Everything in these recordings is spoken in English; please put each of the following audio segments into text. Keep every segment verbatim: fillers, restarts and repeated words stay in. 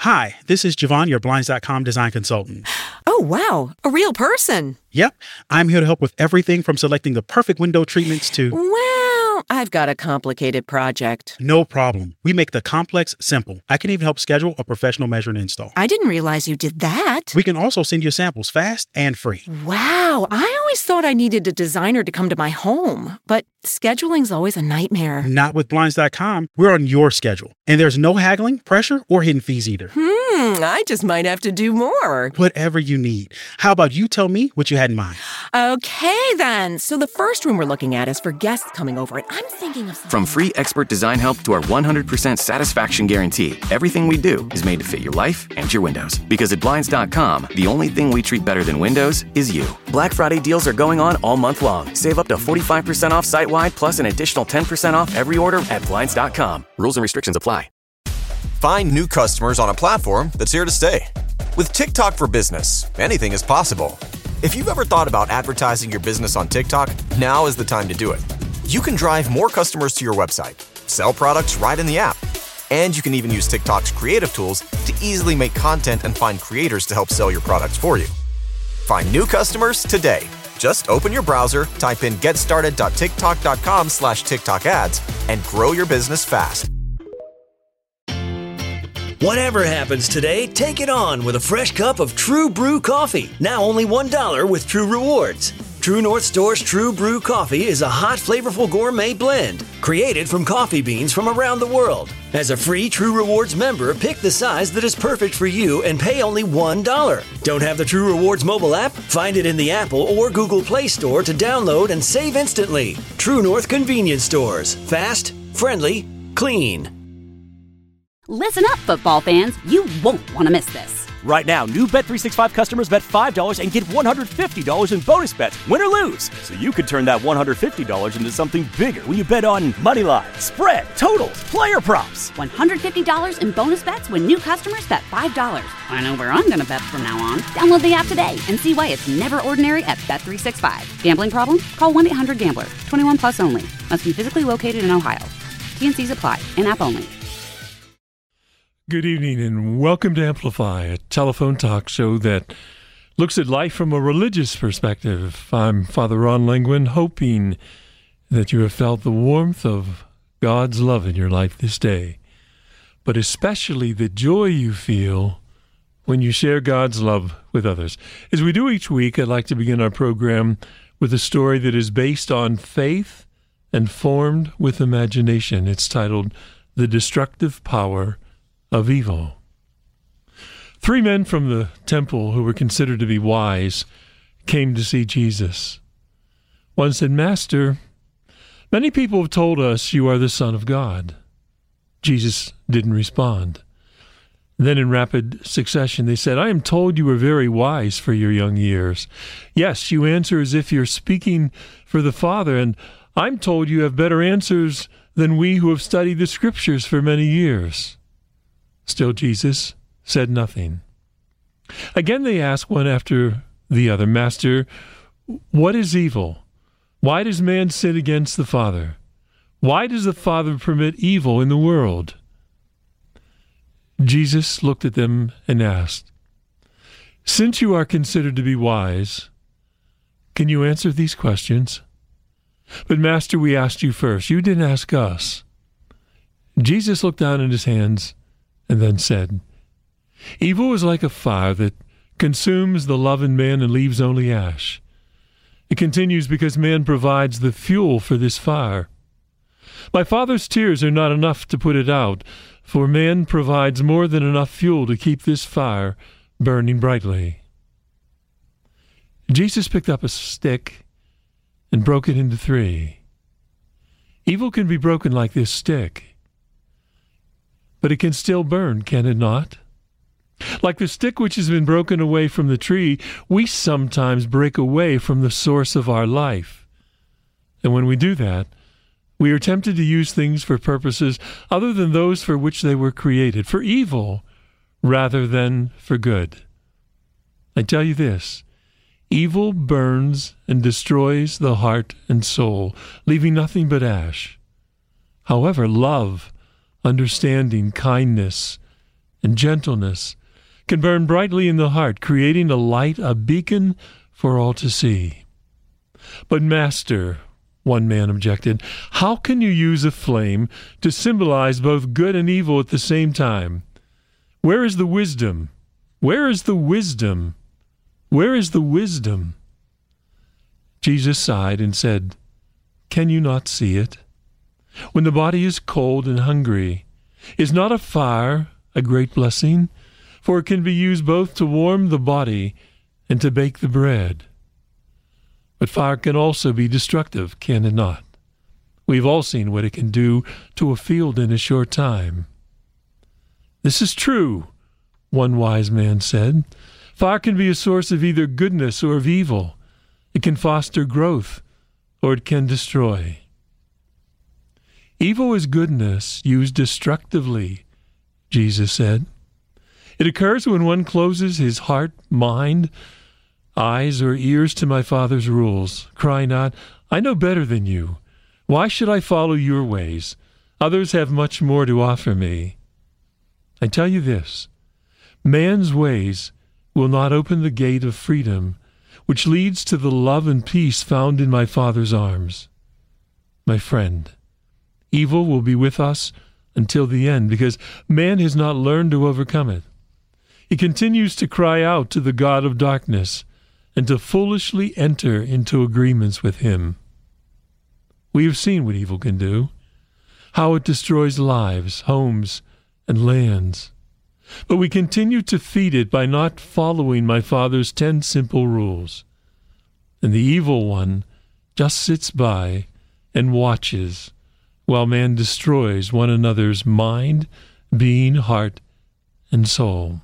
Hi, this is Javon, your Blinds dot com design consultant. Oh, wow. A real person. Yep. I'm here to help with everything from selecting the perfect window treatments to... Well, I've got a complicated project. No problem. We make the complex simple. I can even help schedule a professional measure and install. I didn't realize you did that. We can also send you samples fast and free. Wow. I always thought I needed a designer to come to my home, but scheduling's always a nightmare. Not with Blinds dot com. We're on your schedule. And there's no haggling, pressure, or hidden fees either. Hmm, I just might have to do more. Whatever you need. How about you tell me what you had in mind? Okay, then. So the first room we're looking at is for guests coming over, and I'm thinking of... From free expert design help to our one hundred percent satisfaction guarantee, everything we do is made to fit your life and your windows. Because at Blinds dot com, the only thing we treat better than windows is you. Black Friday deals are going on all month long. Save up to forty-five percent off site-wide, plus an additional ten percent off every order at Blinds dot com. Rules and restrictions apply. Find new customers on a platform that's here to stay. With TikTok for Business, anything is possible. If you've ever thought about advertising your business on TikTok, now is the time to do it. You can drive more customers to your website, sell products right in the app, and you can even use TikTok's creative tools to easily make content and find creators to help sell your products for you. Find new customers today. Just open your browser, type in getstarted.tiktok.com slash TikTok ads, and grow your business fast. Whatever happens today, take it on with a fresh cup of True Brew coffee. Now only one dollar with True Rewards. True North Store's True Brew coffee is a hot, flavorful gourmet blend created from coffee beans from around the world. As a free True Rewards member, pick the size that is perfect for you and pay only one dollar. Don't have the True Rewards mobile app? Find it in the Apple or Google Play Store to download and save instantly. True North Convenience Stores. Fast, friendly, clean. Listen up, football fans. You won't want to miss this. Right now, new Bet three sixty-five customers bet five dollars and get one hundred fifty dollars in bonus bets, win or lose. So you could turn that one hundred fifty dollars into something bigger when you bet on money line, spread, totals, player props. one hundred fifty dollars in bonus bets when new customers bet five dollars. I know where I'm going to bet from now on. Download the app today and see why it's never ordinary at Bet three sixty-five. Gambling problem? Call one eight hundred gambler. twenty-one plus only. Must be physically located in Ohio. T and C's apply. In-app only. Good evening and welcome to Amplify, a telephone talk show that looks at life from a religious perspective. I'm Father Ron Lengwin, hoping that you have felt the warmth of God's love in your life this day, but especially the joy you feel when you share God's love with others. As we do each week, I'd like to begin our program with a story that is based on faith and formed with imagination. It's titled The Destructive Power of Evil. Three men from the temple who were considered to be wise came to see Jesus. One said, "Master, many people have told us you are the Son of God." Jesus didn't respond. Then in rapid succession they said, "I am told you are very wise for your young years. Yes, you answer as if you're speaking for the Father, and I'm told you have better answers than we who have studied the Scriptures for many years." Still Jesus said nothing. Again they asked one after the other, "Master, what is evil? Why does man sin against the Father? Why does the Father permit evil in the world?" Jesus looked at them and asked, "Since you are considered to be wise, can you answer these questions? But Master, we asked you first. You didn't ask us." Jesus looked down at his hands and then said, "Evil is like a fire that consumes the love in man and leaves only ash. It continues because man provides the fuel for this fire. My Father's tears are not enough to put it out, for man provides more than enough fuel to keep this fire burning brightly." Jesus picked up a stick and broke it into three. Evil can be broken like this stick, but it can still burn, can it not? Like the stick which has been broken away from the tree, we sometimes break away from the source of our life. And when we do that, we are tempted to use things for purposes other than those for which they were created, for evil rather than for good. I tell you this, evil burns and destroys the heart and soul, leaving nothing but ash. However, love, understanding, kindness, and gentleness can burn brightly in the heart, creating a light, a beacon for all to see. But Master, one man objected, how can you use a flame to symbolize both good and evil at the same time? Where is the wisdom? Where is the wisdom? Where is the wisdom? Jesus sighed and said, can you not see it? When the body is cold and hungry, is not a fire a great blessing? For it can be used both to warm the body and to bake the bread. But fire can also be destructive, can it not? We've all seen what it can do to a field in a short time. This is true, one wise man said. Fire can be a source of either goodness or of evil. It can foster growth, or it can destroy. Evil is goodness used destructively, Jesus said. It occurs when one closes his heart, mind, eyes, or ears to my Father's rules. Cry not, I know better than you. Why should I follow your ways? Others have much more to offer me. I tell you this, man's ways will not open the gate of freedom, which leads to the love and peace found in my Father's arms. My friend, evil will be with us until the end, because man has not learned to overcome it. He continues to cry out to the God of darkness and to foolishly enter into agreements with him. We have seen what evil can do, how it destroys lives, homes, and lands. But we continue to feed it by not following my Father's ten simple rules. And the evil one just sits by and watches while man destroys one another's mind, being, heart, and soul.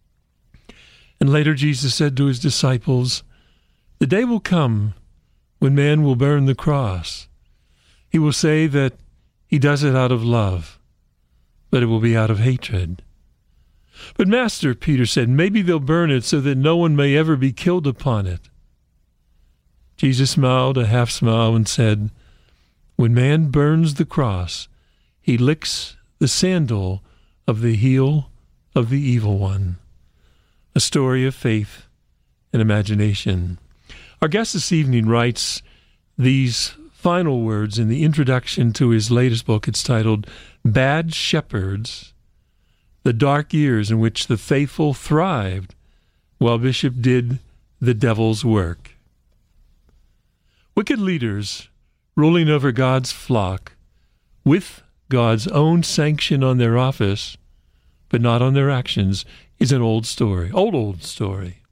And later Jesus said to his disciples, the day will come when man will burn the cross. He will say that he does it out of love, but it will be out of hatred. But Master, Peter said, maybe they'll burn it so that no one may ever be killed upon it. Jesus smiled a half smile and said, when man burns the cross, he licks the sandal of the heel of the evil one. A story of faith and imagination. Our guest this evening writes these final words in the introduction to his latest book. It's titled Bad Shepherds, the Dark Years in Which the Faithful Thrived While Bishop Did the Devil's Work. Wicked leaders ruling over God's flock with God's own sanction on their office, but not on their actions, is an old story, old, old story.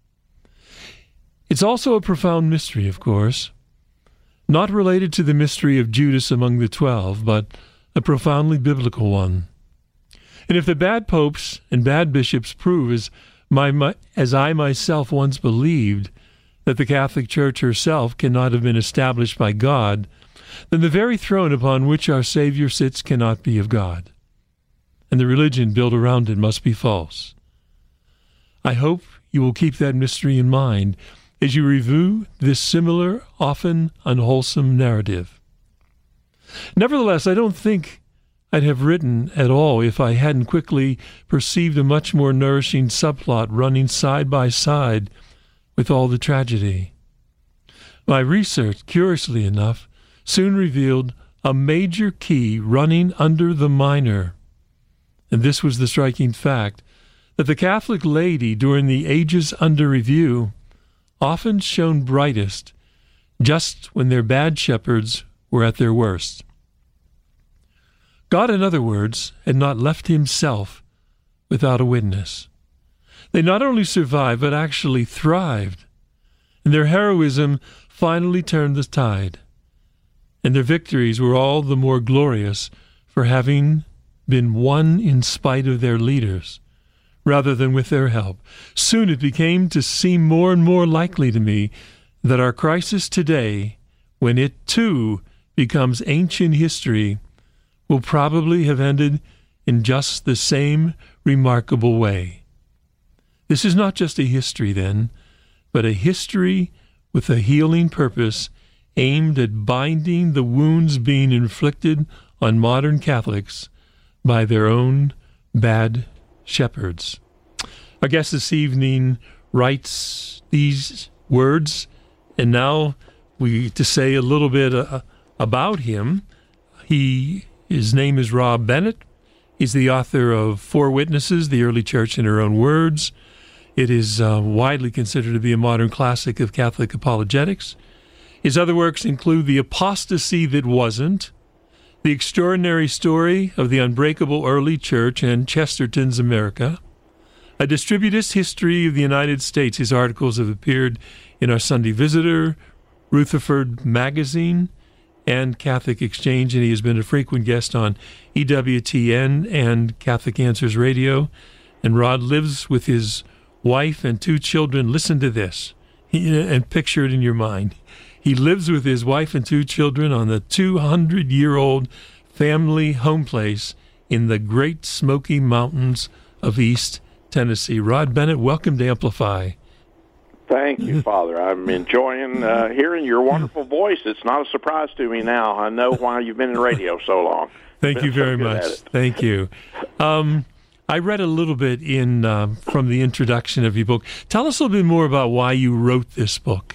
It's also a profound mystery, of course, not related to the mystery of Judas among the twelve, but a profoundly biblical one. And if the bad popes and bad bishops prove, as, my, my, as I myself once believed, that the Catholic Church herself cannot have been established by God, then the very throne upon which our Savior sits cannot be of God, and the religion built around it must be false. I hope you will keep that mystery in mind as you review this similar, often unwholesome narrative. Nevertheless, I don't think I'd have written at all if I hadn't quickly perceived a much more nourishing subplot running side by side with all the tragedy. My research, curiously enough, soon revealed a major key running under the minor. And this was the striking fact that the Catholic laity during the ages under review often shone brightest just when their bad shepherds were at their worst. God, in other words, had not left himself without a witness. They not only survived, but actually thrived, and their heroism finally turned the tide. And their victories were all the more glorious for having been won in spite of their leaders, rather than with their help. Soon it became to seem more and more likely to me that our crisis today, when it too becomes ancient history, will probably have ended in just the same remarkable way. This is not just a history, then, but a history with a healing purpose aimed at binding the wounds being inflicted on modern Catholics by their own bad shepherds. Our guest this evening writes these words, and now we to say a little bit uh, about him. He his name is Rob Bennett. He's the author of Four Witnesses, the Early Church in Her Own Words. It is uh, widely considered to be a modern classic of Catholic apologetics. His other works include The Apostasy That Wasn't, The Extraordinary Story of the Unbreakable Early Church and Chesterton's America, A Distributist History of the United States. His articles have appeared in our Sunday Visitor, Rutherford Magazine, and Catholic Exchange, and he has been a frequent guest on E W T N and Catholic Answers Radio. And Rod lives with his wife and two children. Listen to this, he, and picture it in your mind. He lives with his wife and two children on the two hundred year old family home place in the Great Smoky Mountains of East Tennessee. Rod Bennett, welcome to Amplify. Thank you, Father. I'm enjoying uh, hearing your wonderful voice. It's not a surprise to me now. I know why you've been in radio so long. Thank you very so much. Thank you. Um, I read a little bit in uh, from the introduction of your book. Tell us a little bit more about why you wrote this book.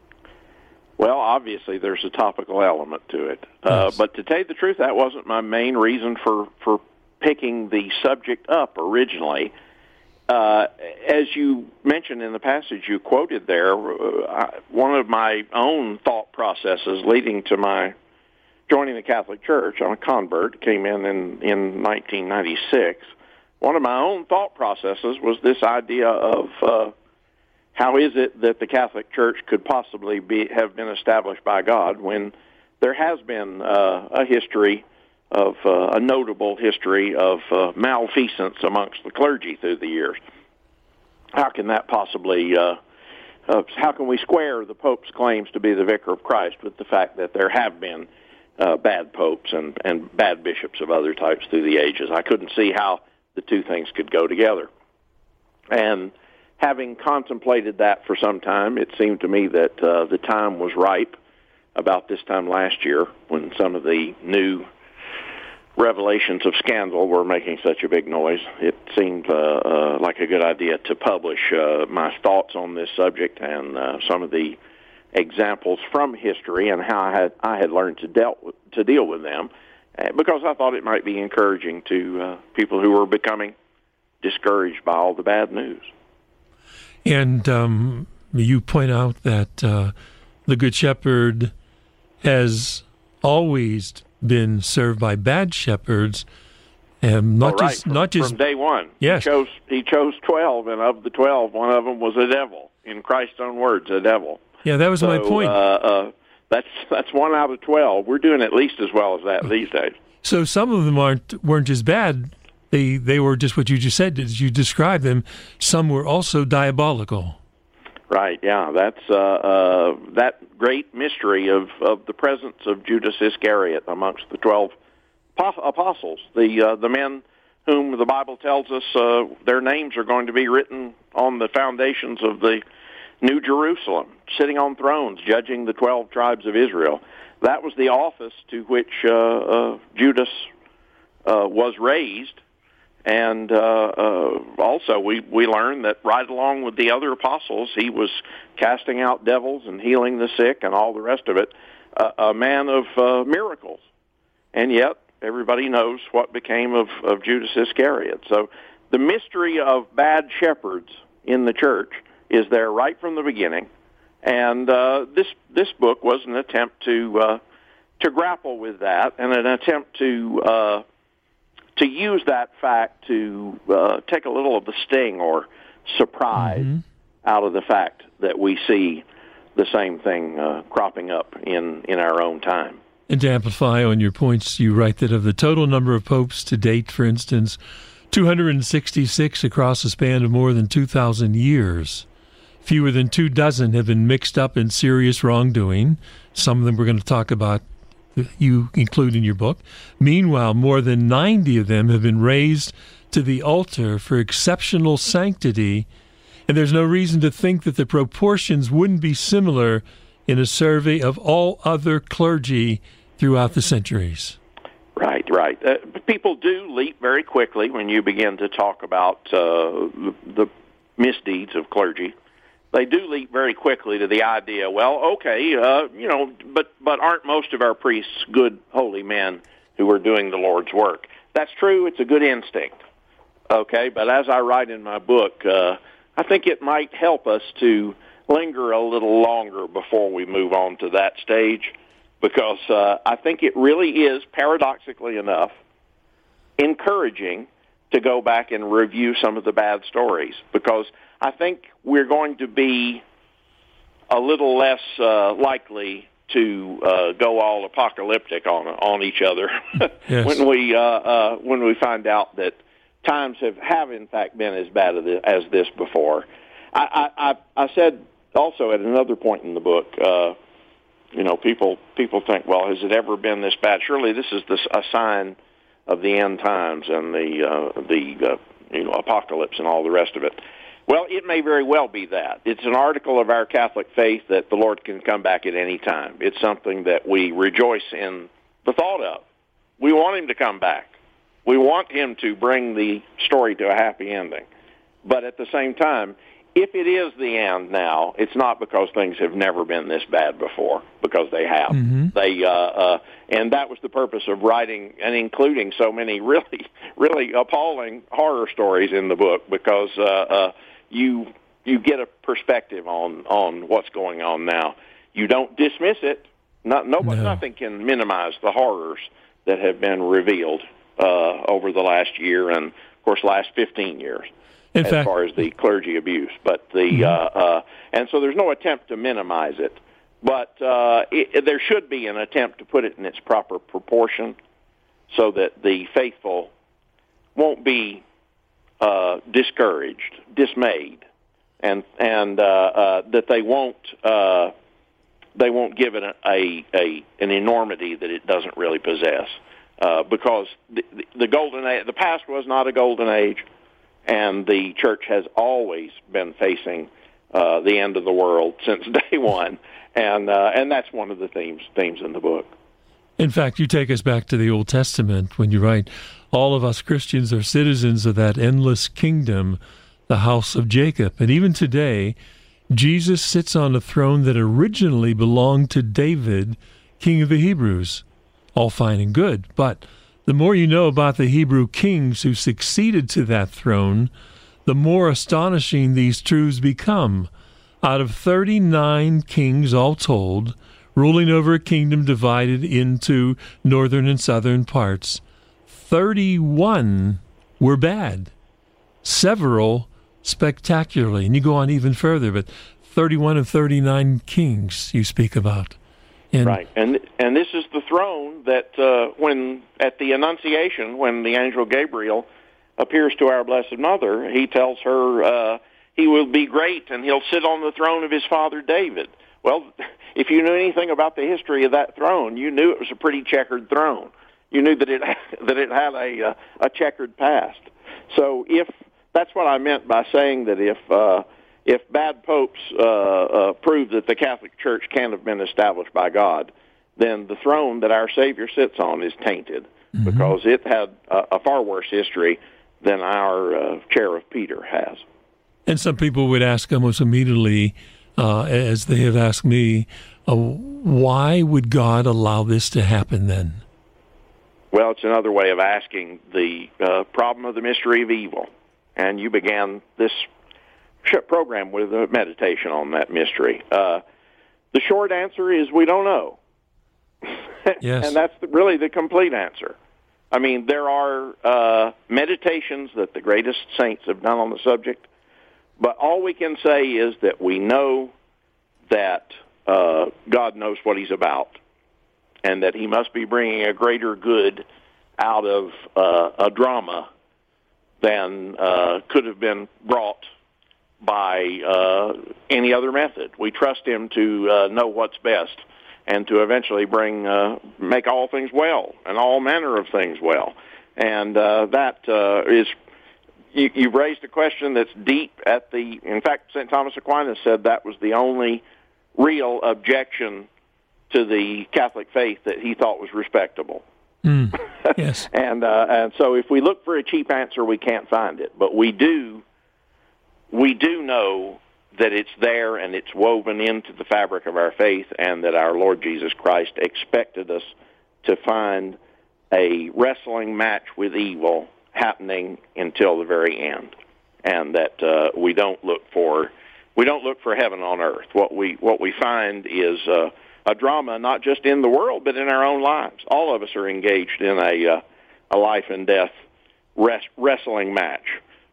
Well, obviously, there's a topical element to it. Uh, yes. But to tell you the truth, that wasn't my main reason for, for picking the subject up originally. Uh, as you mentioned in the passage you quoted there, uh, I, one of my own thought processes leading to my joining the Catholic Church, I'm a convert, came in, in in nineteen ninety-six. One of my own thought processes was this idea of uh, how is it that the Catholic Church could possibly be have been established by God when there has been uh, a history of uh, a notable history of uh, malfeasance amongst the clergy through the years. How can that possibly, uh, uh, how can we square the Pope's claims to be the Vicar of Christ with the fact that there have been uh, bad popes and, and bad bishops of other types through the ages? I couldn't see how the two things could go together. And having contemplated that for some time, it seemed to me that uh, the time was ripe about this time last year when some of the new revelations of scandal were making such a big noise. It seemed uh, uh, like a good idea to publish uh, my thoughts on this subject and uh, some of the examples from history and how I had I had learned to dealt with, to deal with them, uh, because I thought it might be encouraging to uh, people who were becoming discouraged by all the bad news. And um, you point out that uh, the Good Shepherd has always been served by bad shepherds, and not oh, right. just from, not just from day one. Yes, he chose he chose twelve, and of the twelve, one of them was a devil. In Christ's own words, a devil. Yeah, that was so, my point. Uh, uh, that's that's one out of twelve. We're doing at least as well as that these days. So some of them aren't weren't as bad. They they were just what you just said. As you described them, some were also diabolical. Right, yeah, that's uh, uh, that great mystery of, of the presence of Judas Iscariot amongst the twelve apostles, the uh, the men whom the Bible tells us uh, their names are going to be written on the foundations of the New Jerusalem, sitting on thrones, judging the twelve tribes of Israel. That was the office to which uh, uh, Judas uh, was raised. And uh, uh, also we, we learn that right along with the other apostles, he was casting out devils and healing the sick and all the rest of it, uh, a man of uh, miracles. And yet everybody knows what became of, of Judas Iscariot. So the mystery of bad shepherds in the church is there right from the beginning. And uh, this this book was an attempt to uh, to grapple with that and an attempt to uh, to use that fact to uh, take a little of the sting or surprise mm-hmm. out of the fact that we see the same thing uh, cropping up in, in our own time. And to amplify on your points, you write that of the total number of popes to date, for instance, two hundred sixty-six across a span of more than two thousand years. Fewer than two dozen have been mixed up in serious wrongdoing. Some of them we're going to talk about, you include in your book. Meanwhile, more than ninety of them have been raised to the altar for exceptional sanctity, and there's no reason to think that the proportions wouldn't be similar in a survey of all other clergy throughout the centuries. Right. Right, right. Uh, people do leap very quickly when you begin to talk about uh, the, the misdeeds of clergy. They do leap very quickly to the idea, well, okay, uh, you know, but, but aren't most of our priests good, holy men who are doing the Lord's work? That's true. It's a good instinct. Okay, but as I write in my book, uh, I think it might help us to linger a little longer before we move on to that stage, because uh, I think it really is, paradoxically enough, encouraging to go back and review some of the bad stories, because I think we're going to be a little less uh, likely to uh, go all apocalyptic on on each other yes. when we uh, uh, when we find out that times have, have in fact been as bad as this before. I, I, I said also at another point in the book, uh, you know, people people think, well, has it ever been this bad? Surely this is the, a sign of the end times and the uh, the uh, you know apocalypse and all the rest of it. Well, it may very well be that. It's an article of our Catholic faith that the Lord can come back at any time. It's something that we rejoice in the thought of. We want him to come back. We want him to bring the story to a happy ending. But at the same time, if it is the end now, it's not because things have never been this bad before, because they have. Mm-hmm. They, uh, uh, and that was the purpose of writing and including so many really, really appalling horror stories in the book, because uh, uh, you you get a perspective on, on what's going on now. You don't dismiss it. Not, nobody, no. Nothing can minimize the horrors that have been revealed uh, over the last year and, of course, last fifteen years. In as fact, far as the clergy abuse, but the mm-hmm. uh, uh, and so there's no attempt to minimize it, but uh, it, there should be an attempt to put it in its proper proportion, so that the faithful won't be uh, discouraged, dismayed, and and uh, uh, that they won't uh, they won't give it a, a, a an enormity that it doesn't really possess, uh, because the, the golden age, the past was not a golden age. And the church has always been facing uh, the end of the world since day one, and uh, and that's one of the themes themes in the book. In fact, you take us back to the Old Testament when you write, all of us Christians are citizens of that endless kingdom, the house of Jacob. And even today, Jesus sits on a throne that originally belonged to David, king of the Hebrews. All fine and good, but the more you know about the Hebrew kings who succeeded to that throne, the more astonishing these truths become. Out of thirty-nine kings, all told, ruling over a kingdom divided into northern and southern parts, thirty-one were bad, several spectacularly. And you go on even further, but thirty-one of thirty-nine kings you speak about. And right, and and this is the throne that uh, when at the Annunciation, when the angel Gabriel appears to our Blessed Mother, he tells her uh, he will be great and he'll sit on the throne of his father David. Well, if you knew anything about the history of that throne, you knew it was a pretty checkered throne. You knew that it that it had a a checkered past. So if that's what I meant by saying that if uh, if bad popes uh, uh, prove that the Catholic Church can't have been established by God, then the throne that our Savior sits on is tainted, mm-hmm. because it had a, a far worse history than our uh, chair of Peter has. And some people would ask almost immediately, uh, as they have asked me, uh, why would God allow this to happen then? Well, it's another way of asking the uh, problem of the mystery of evil. And you began this program with a meditation on that mystery. Uh, the short answer is we don't know. Yes. And that's the, really the complete answer. I mean, there are uh, meditations that the greatest saints have done on the subject, but all we can say is that we know that uh, God knows what he's about, and that he must be bringing a greater good out of uh, a drama than uh, could have been brought by uh, any other method. We trust him to uh, know what's best and to eventually bring, uh, make all things well and all manner of things well. And uh, that uh, is, you, you've raised a question that's deep at the, in fact, Saint Thomas Aquinas said that was the only real objection to the Catholic faith that he thought was respectable. Mm. Yes. and uh, and so if we look for a cheap answer, we can't find it. But we do we do know that it's there and it's woven into the fabric of our faith, and that our Lord Jesus Christ expected us to find a wrestling match with evil happening until the very end, and that uh, we don't look for we don't look for heaven on earth. What we what we find is uh, a drama, not just in the world, but in our own lives. All of us are engaged in a uh, a life and death res- wrestling match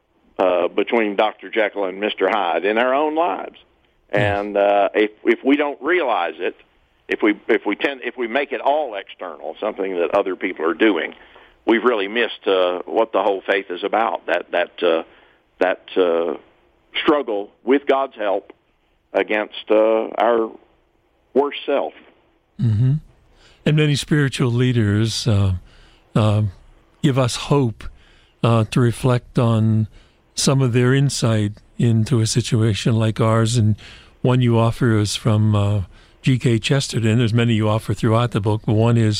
uh, between Doctor Jekyll and Mister Hyde in our own lives. And uh, if if we don't realize it, if we if we tend if we make it all external, something that other people are doing, we've really missed uh, what the whole faith is about. That that uh, that uh, struggle with God's help against uh, our worst self. Mm-hmm. And many spiritual leaders uh, uh, give us hope uh, to reflect on some of their insight into a situation like ours. And one you offer is from uh, G K Chesterton. There's many you offer throughout the book, but one is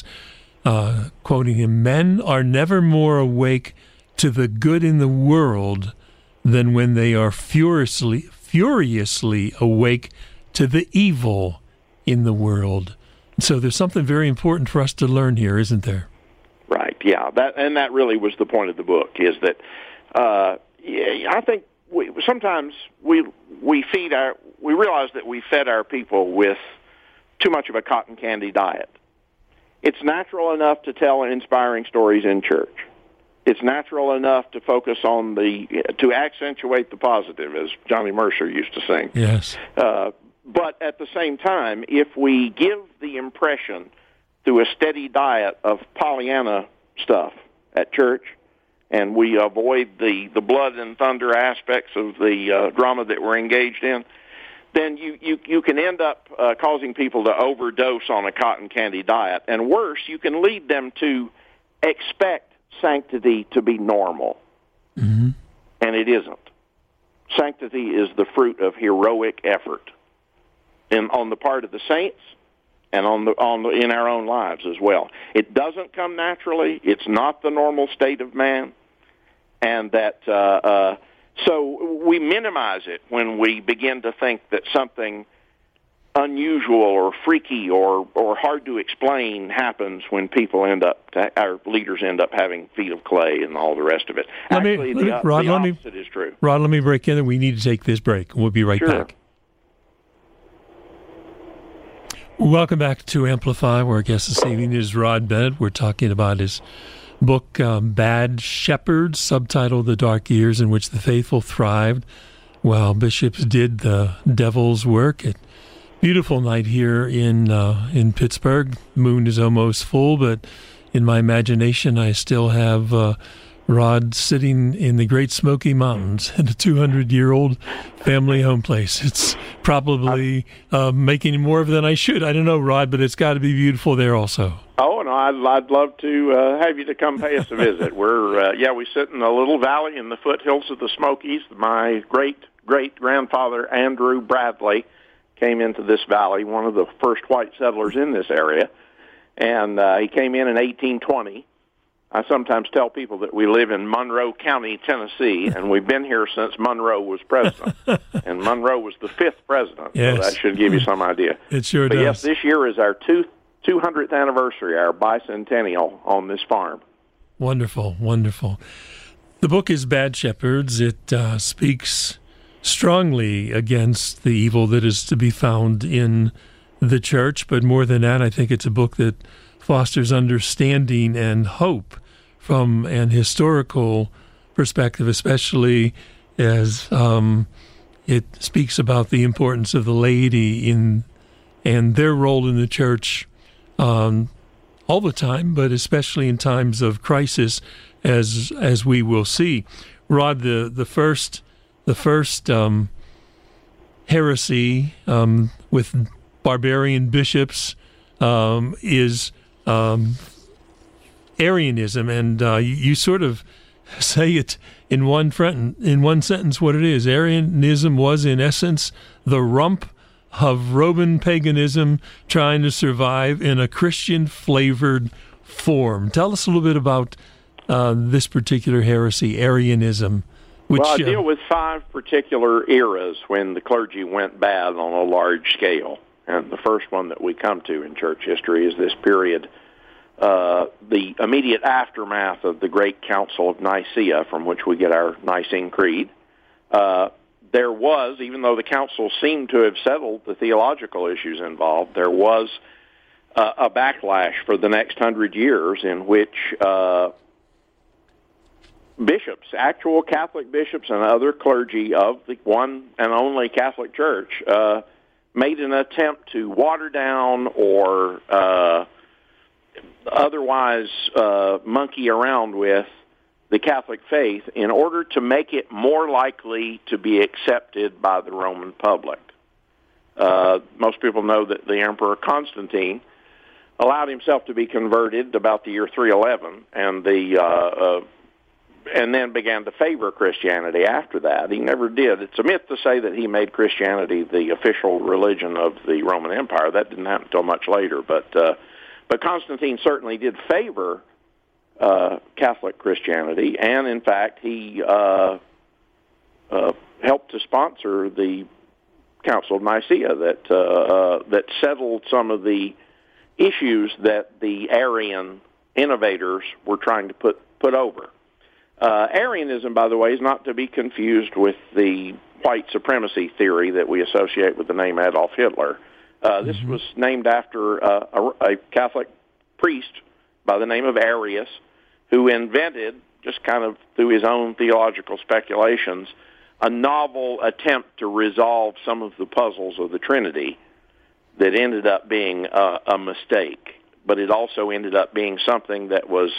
uh, quoting him: "Men are never more awake to the good in the world than when they are furiously, furiously awake to the evil in the world." So there's something very important for us to learn here, isn't there? Right. Yeah. That and that really was the point of the book. Is that uh, yeah, I think we, sometimes we we feed our we realize that we fed our people with too much of a cotton candy diet. It's natural enough to tell inspiring stories in church. It's natural enough to focus on the to accentuate the positive, as Johnny Mercer used to sing. Yes. Uh, But at the same time, if we give the impression through a steady diet of Pollyanna stuff at church, and we avoid the, the blood and thunder aspects of the uh, drama that we're engaged in, then you, you, you can end up uh, causing people to overdose on a cotton candy diet. And worse, you can lead them to expect sanctity to be normal. Mm-hmm. And it isn't. Sanctity is the fruit of heroic effort. In, on the part of the saints, and on the on the, in our own lives as well. It doesn't come naturally. It's not the normal state of man, and that uh, uh, so we minimize it when we begin to think that something unusual or freaky or or hard to explain happens when people end up our leaders end up having feet of clay and all the rest of it. Let Actually, me, the, let, Rod, the let opposite me, is true. Rod, let me break in, and we need to take this break. We'll be right Sure. back. Welcome back to Amplify, where our guest this evening is Rod Bennett. We're talking about his book, um, Bad Shepherds, subtitled The Dark Years in Which the Faithful Thrived While Bishops Did the Devil's Work. A beautiful night here in uh, in Pittsburgh. The moon is almost full, but in my imagination I still have uh, Rod sitting in the Great Smoky Mountains in a two hundred year old family home place. It's probably uh, making more of than I should. I don't know, Rod, but it's got to be beautiful there also. Oh, no, I'd, I'd love to uh, have you to come pay us a visit. We're, uh, yeah, we sit in a little valley in the foothills of the Smokies. My great-great-grandfather, Andrew Bradley, came into this valley, one of the first white settlers in this area, and uh, he came in in eighteen twenty. I sometimes tell people that we live in Monroe County, Tennessee, and we've been here since Monroe was president. And Monroe was the fifth president, yes. So that should give you some idea. It sure but does. Yes, this year is our two, two hundredth anniversary, our bicentennial on this farm. Wonderful, wonderful. The book is Bad Shepherds. It uh, speaks strongly against the evil that is to be found in the church, but more than that, I think it's a book that fosters understanding and hope from an historical perspective, especially as um, it speaks about the importance of the laity in and their role in the church um, all the time, but especially in times of crisis, as as we will see. Rod, the the first the first um, heresy um, with barbarian bishops um, is Um, Arianism, and uh, you, you sort of say it in one front, in one sentence what it is. Arianism was, in essence, the rump of Roman paganism trying to survive in a Christian-flavored form. Tell us a little bit about uh, this particular heresy, Arianism. Which, well, I uh, deal with five particular eras when the clergy went bad on a large scale. And the first one that we come to in church history is this period, uh, the immediate aftermath of the Great Council of Nicaea, from which we get our Nicene Creed. Uh, there was, even though the council seemed to have settled the theological issues involved, there was uh, a backlash for the next hundred years in which uh, bishops, actual Catholic bishops and other clergy of the one and only Catholic Church, uh, made an attempt to water down or uh, otherwise uh, monkey around with the Catholic faith in order to make it more likely to be accepted by the Roman public. Uh, most people know that the Emperor Constantine allowed himself to be converted about the year three eleven, and the uh, uh, and then began to favor Christianity after that. He never did. It's a myth to say that he made Christianity the official religion of the Roman Empire. That didn't happen until much later, but uh, but Constantine certainly did favor Uh, Catholic Christianity, and in fact, he uh, uh, helped to sponsor the Council of Nicaea that uh, uh, that settled some of the issues that the Arian innovators were trying to put put over. Uh, Arianism, by the way, is not to be confused with the white supremacy theory that we associate with the name Adolf Hitler. Uh, this mm-hmm. was named after uh, a, a Catholic priest by the name of Arius, who invented, just kind of through his own theological speculations, a novel attempt to resolve some of the puzzles of the Trinity that ended up being a, a mistake. But it also ended up being something that was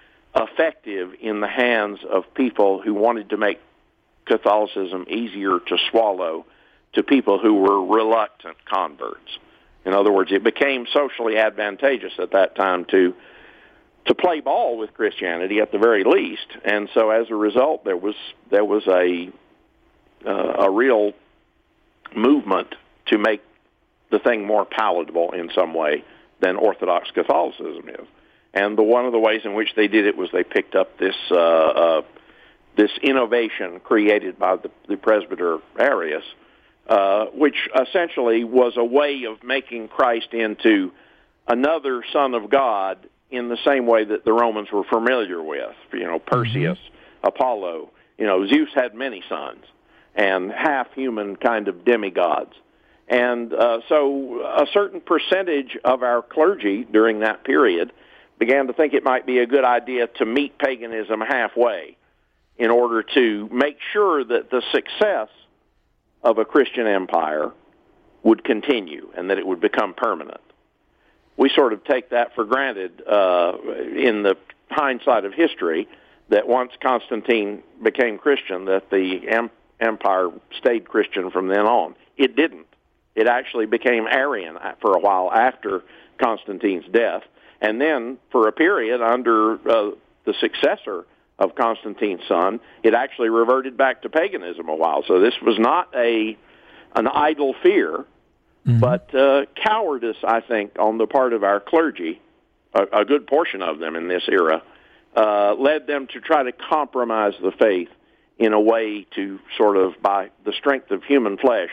effective in the hands of people who wanted to make Catholicism easier to swallow to people who were reluctant converts. In other words, it became socially advantageous at that time to to play ball with Christianity at the very least, and so as a result, there was there was a uh, a real movement to make the thing more palatable in some way than Orthodox Catholicism is. And the one of the ways in which they did it was they picked up this uh, uh, this innovation created by the, the presbyter Arius, uh, which essentially was a way of making Christ into another Son of God in the same way that the Romans were familiar with. You know, Perseus, mm-hmm. Apollo, you know, Zeus had many sons, and half-human kind of demigods. And uh, so a certain percentage of our clergy during that period began to think it might be a good idea to meet paganism halfway in order to make sure that the success of a Christian empire would continue and that it would become permanent. We sort of take that for granted uh, in the hindsight of history, that once Constantine became Christian, that the em- empire stayed Christian from then on. It didn't. It actually became Arian for a while after Constantine's death, and then for a period under uh, the successor of Constantine's son, it actually reverted back to paganism a while. So this was not a an idle fear. Mm-hmm. But uh, cowardice, I think, on the part of our clergy, a, a good portion of them in this era, uh, led them to try to compromise the faith in a way to sort of, by the strength of human flesh,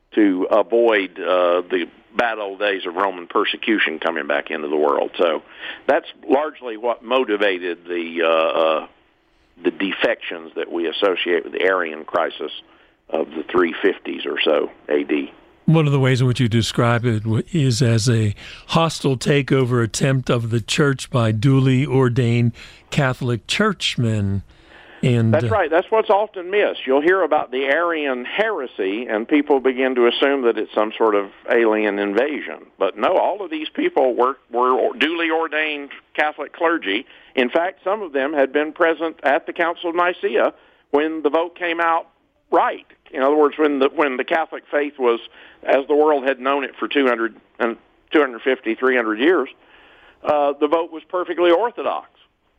to avoid uh, the bad old days of Roman persecution coming back into the world. So that's largely what motivated the uh, uh, the defections that we associate with the Arian crisis of the three fifties or so A D. One of the ways in which you describe it is as a hostile takeover attempt of the church by duly ordained Catholic churchmen. And that's right. That's what's often missed. You'll hear about the Arian heresy, and people begin to assume that it's some sort of alien invasion. But no, all of these people were, were duly ordained Catholic clergy. In fact, some of them had been present at the Council of Nicaea when the vote came out right. In other words, when the when the Catholic faith was, as the world had known it for two hundred, two hundred fifty, three hundred years, uh, the vote was perfectly orthodox.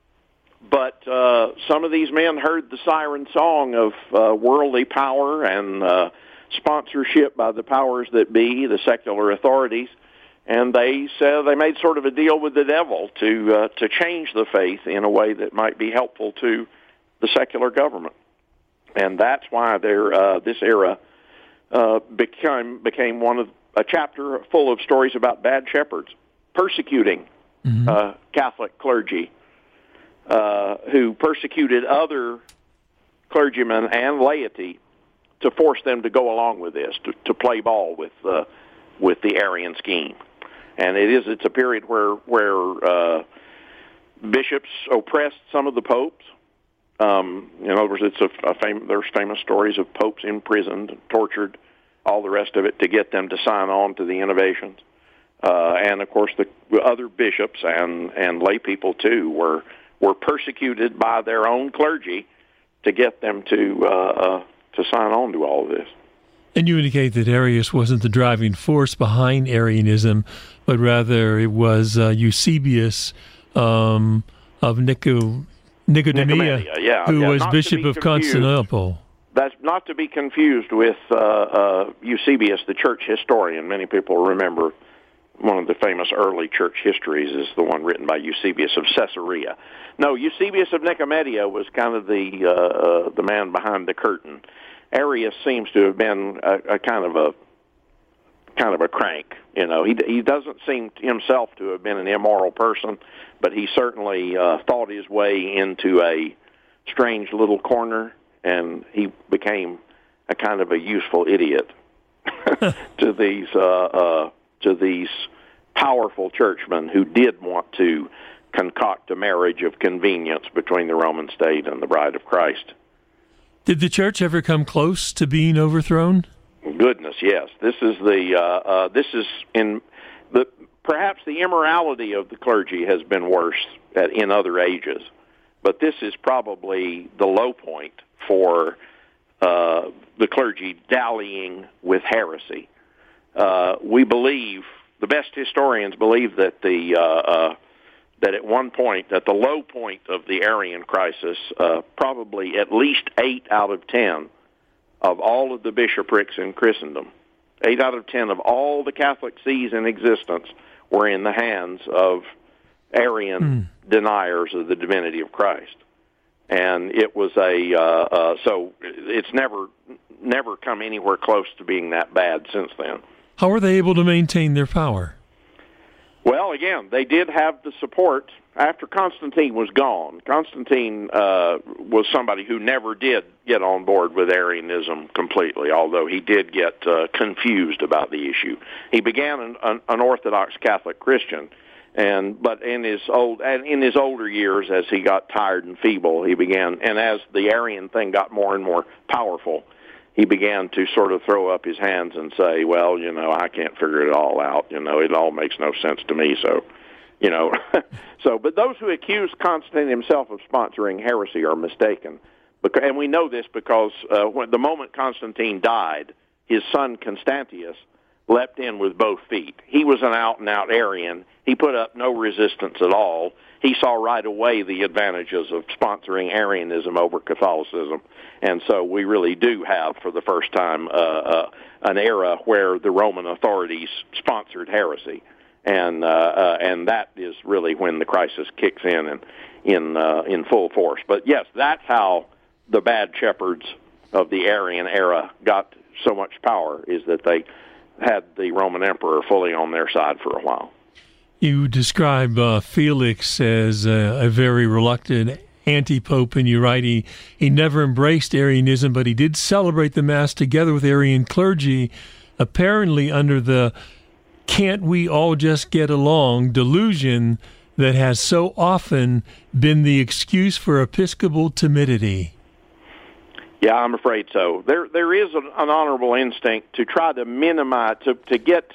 But uh, some of these men heard the siren song of uh, worldly power and uh, sponsorship by the powers that be, the secular authorities, and they said they made sort of a deal with the devil to uh, to change the faith in a way that might be helpful to the secular government, and that's why there uh, this era uh, became became one of a chapter full of stories about bad shepherds persecuting mm-hmm. uh, Catholic clergy, uh, who persecuted other clergymen and laity to force them to go along with this, to, to play ball with uh, with the Arian scheme. And it is it's a period where where uh, bishops oppressed some of the popes. Um, in other words, it's a, a fam- there's famous stories of popes imprisoned, tortured, all the rest of it to get them to sign on to the innovations. Uh, and of course, the other bishops and, and lay people too were were persecuted by their own clergy to get them to uh, uh, to sign on to all of this. And you indicate that Arius wasn't the driving force behind Arianism, but rather it was uh, Eusebius um, of Nico, Nicodemia, Nicomedia, yeah, who yeah, was Bishop of confused. Constantinople. That's not to be confused with uh, uh, Eusebius, the church historian. Many people remember one of the famous early church histories is the one written by Eusebius of Caesarea. No, Eusebius of Nicomedia was kind of the uh, uh, the man behind the curtain. Arius seems to have been a, a kind of a kind of a crank. You know, he he doesn't seem himself to have been an immoral person, but he certainly uh, thought his way into a strange little corner, and he became a kind of a useful idiot to these uh, uh, to these powerful churchmen who did want to concoct a marriage of convenience between the Roman state and the bride of Christ. Did the church ever come close to being overthrown? Goodness, yes. This is the uh, uh, this is in the perhaps the immorality of the clergy has been worse at, in other ages, but this is probably the low point for uh, the clergy dallying with heresy. Uh, we believe the best historians believe that the uh, uh, that at one point, at the low point of the Arian crisis, uh, probably at least eight out of ten of all of the bishoprics in Christendom, eight out of ten of all the Catholic sees in existence were in the hands of Arian mm. deniers of the divinity of Christ. And it was a, uh, uh, so it's never, never come anywhere close to being that bad since then. How were they able to maintain their power? Well, again, they did have the support after Constantine was gone. Constantine uh, was somebody who never did get on board with Arianism completely, although he did get uh, confused about the issue. He began an, an, an Orthodox Catholic Christian, and but in his old and in his older years, as he got tired and feeble, he began, and as the Arian thing got more and more powerful, he began to sort of throw up his hands and say, well, you know, I can't figure it all out. You know, it all makes no sense to me. So, you know, so, but those who accuse Constantine himself of sponsoring heresy are mistaken. Because, and we know this because uh, when the moment Constantine died, his son Constantius leapt in with both feet. He was an out-and-out Arian. He put up no resistance at all. He saw right away the advantages of sponsoring Arianism over Catholicism. And so we really do have, for the first time, uh, uh, an era where the Roman authorities sponsored heresy. And uh, uh, and that is really when the crisis kicks in and in uh, in full force. But yes, that's how the bad shepherds of the Arian era got so much power, is that they had the Roman emperor fully on their side for a while. You describe uh, Felix as uh, a very reluctant anti-pope, and you write he, he never embraced Arianism, but he did celebrate the Mass together with Arian clergy, apparently under the can't we all just get along delusion that has so often been the excuse for Episcopal timidity. Yeah, I'm afraid so. There, there is an, an honorable instinct to try to minimize, to, to get,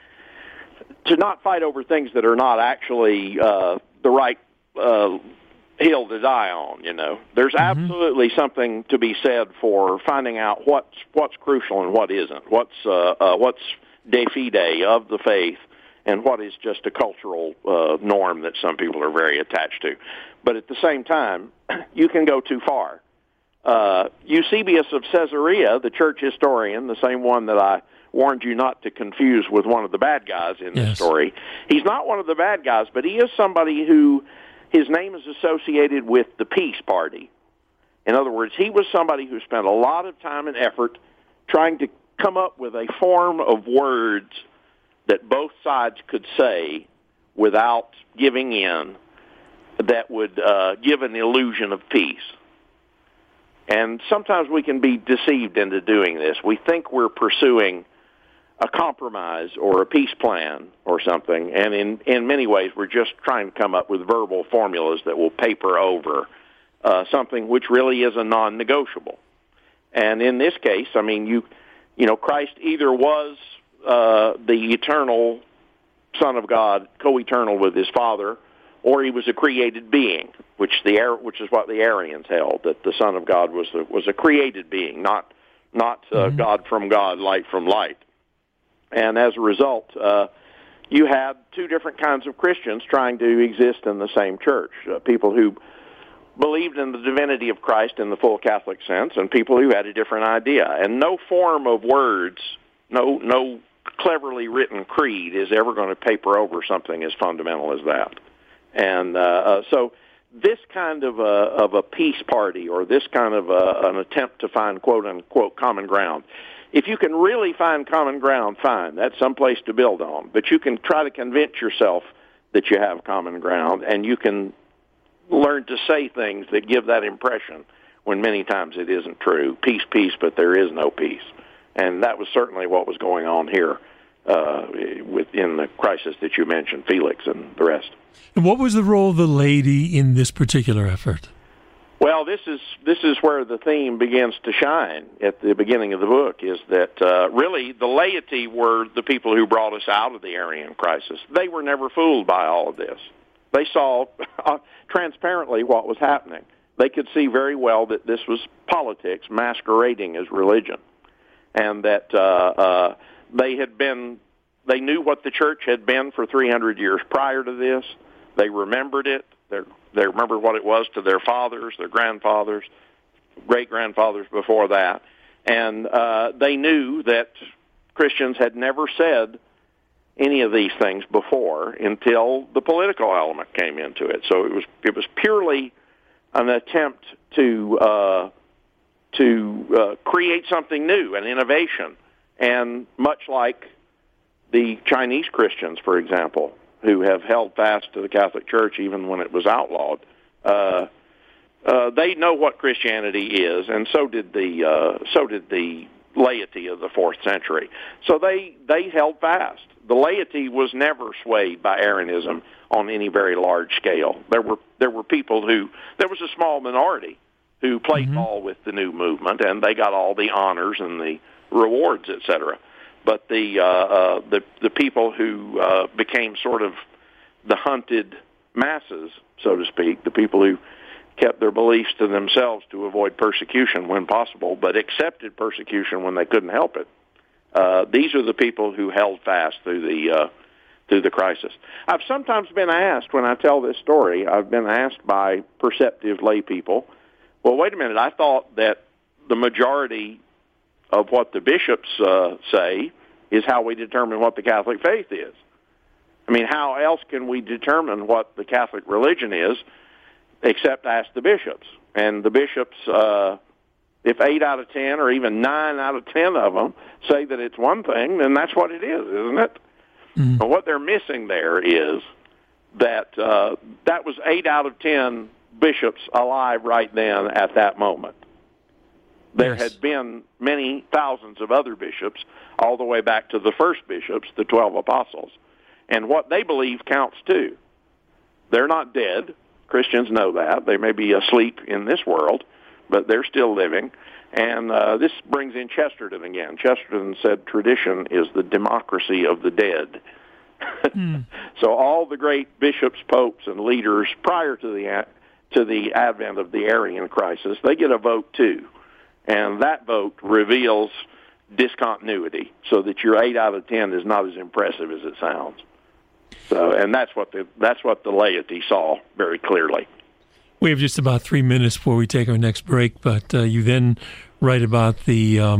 to not fight over things that are not actually uh, the right uh, hill to die on. You know, there's mm-hmm. absolutely something to be said for finding out what's what's crucial and what isn't. What's uh, uh, what's de fide of the faith, and what is just a cultural uh, norm that some people are very attached to. But at the same time, you can go too far. Uh, Eusebius of Caesarea, the church historian, the same one that I warned you not to confuse with one of the bad guys in yes. the story. He's not one of the bad guys, but he is somebody who his name is associated with the Peace Party. In other words, he was somebody who spent a lot of time and effort trying to come up with a form of words that both sides could say without giving in, that would uh, give an illusion of peace. And sometimes we can be deceived into doing this. We think we're pursuing a compromise or a peace plan or something, and in, in many ways we're just trying to come up with verbal formulas that will paper over uh, something which really is a non-negotiable. And in this case, I mean, you you know, Christ either was uh, the eternal Son of God, co-eternal with his Father, or he was a created being, which the which is what the Arians held, that the Son of God was a, was a created being, not not uh, mm-hmm. God from God, light from light. And as a result, uh, you had two different kinds of Christians trying to exist in the same church, uh, people who believed in the divinity of Christ in the full Catholic sense, and people who had a different idea. And no form of words, no no cleverly written creed is ever going to paper over something as fundamental as that. And uh, uh, so this kind of a, of a peace party, or this kind of a, an attempt to find quote-unquote common ground, if you can really find common ground, fine, that's some place to build on. But you can try to convince yourself that you have common ground, and you can learn to say things that give that impression when many times it isn't true. Peace, peace, but there is no peace. And that was certainly what was going on here uh, within the crisis that you mentioned, Felix and the rest. And what was the role of the laity in this particular effort? Well, this is this is where the theme begins to shine at the beginning of the book, is that uh, really the laity were the people who brought us out of the Arian crisis. They were never fooled by all of this. They saw transparently what was happening. They could see very well that this was politics masquerading as religion, and that uh, uh, they had been, they knew what the church had been for three hundred years prior to this. They remembered it. They're, they remembered what it was to their fathers, their grandfathers, great-grandfathers before that. And uh, they knew that Christians had never said any of these things before until the political element came into it. So it was it was purely an attempt to uh, to uh, create something new, an innovation. And much like the Chinese Christians, for example, who have held fast to the Catholic Church even when it was outlawed, uh, uh, they know what Christianity is, and so did the uh, so did the laity of the fourth century. So they they held fast. The laity was never swayed by Arianism on any very large scale. There were there were people who there was a small minority who played mm-hmm. ball with the new movement, and they got all the honors and the rewards, et cetera. But the uh, uh, the the people who uh, became sort of the hunted masses, so to speak, the people who kept their beliefs to themselves to avoid persecution when possible, but accepted persecution when they couldn't help it. Uh, these are the people who held fast through the uh, through the crisis. I've sometimes been asked, when I tell this story, I've been asked by perceptive lay people, well, wait a minute, I thought that the majority of what the bishops uh, say is how we determine what the Catholic faith is. I mean, how else can we determine what the Catholic religion is except ask the bishops? And the bishops, uh, if eight out of ten or even nine out of ten of them say that it's one thing, then that's what it is, isn't it? Mm-hmm. But what they're missing there is that uh, that was eight out of ten bishops alive right then at that moment. There yes. had been many thousands of other bishops all the way back to the first bishops, the twelve apostles. And what they believe counts too. They're not dead. Christians know that. They may be asleep in this world, but they're still living. And uh, this brings in Chesterton again. Chesterton said tradition is the democracy of the dead. mm. So all the great bishops, popes, and leaders prior to the to the advent of the Arian crisis, they get a vote too. And that vote reveals discontinuity, so that your eight out of ten is not as impressive as it sounds. So, and that's what the that's what the laity saw very clearly. We have just about three minutes before we take our next break, but uh, you then write about the um,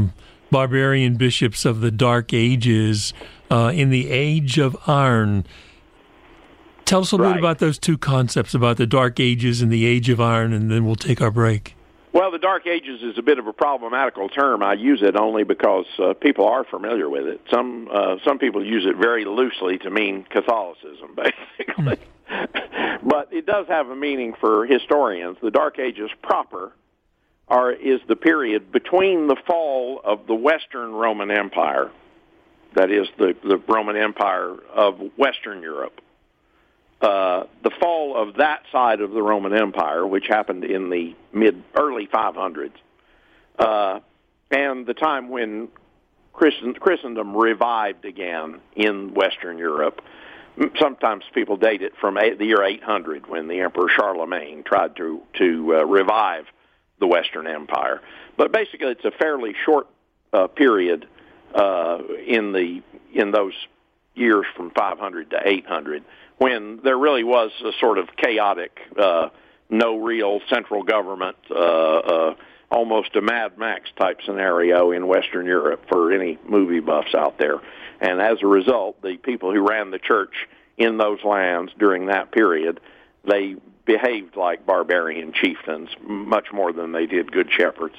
barbarian bishops of the Dark Ages uh, in the Age of Iron. Tell us a little Right. bit about those two concepts, about the Dark Ages and the Age of Iron, and then we'll take our break. Well, the Dark Ages is a bit of a problematical term. I use it only because uh, people are familiar with it. Some uh, some people use it very loosely to mean Catholicism, basically. Mm. But it does have a meaning for historians. The Dark Ages proper are is the period between the fall of the Western Roman Empire, that is the, the Roman Empire of Western Europe, Uh, the fall of that side of the Roman Empire, which happened in the mid early five hundreds, uh, and the time when Christen, Christendom revived again in Western Europe. Sometimes people date it from eight, the year eight hundred, when the Emperor Charlemagne tried to to uh, revive the Western Empire. But basically, it's a fairly short uh, period uh, in the in those years from five hundred to eight hundred. When there really was a sort of chaotic, uh, no real central government, uh, uh, almost a Mad Max type scenario in Western Europe for any movie buffs out there. And as a result, the people who ran the church in those lands during that period, they behaved like barbarian chieftains much more than they did good shepherds.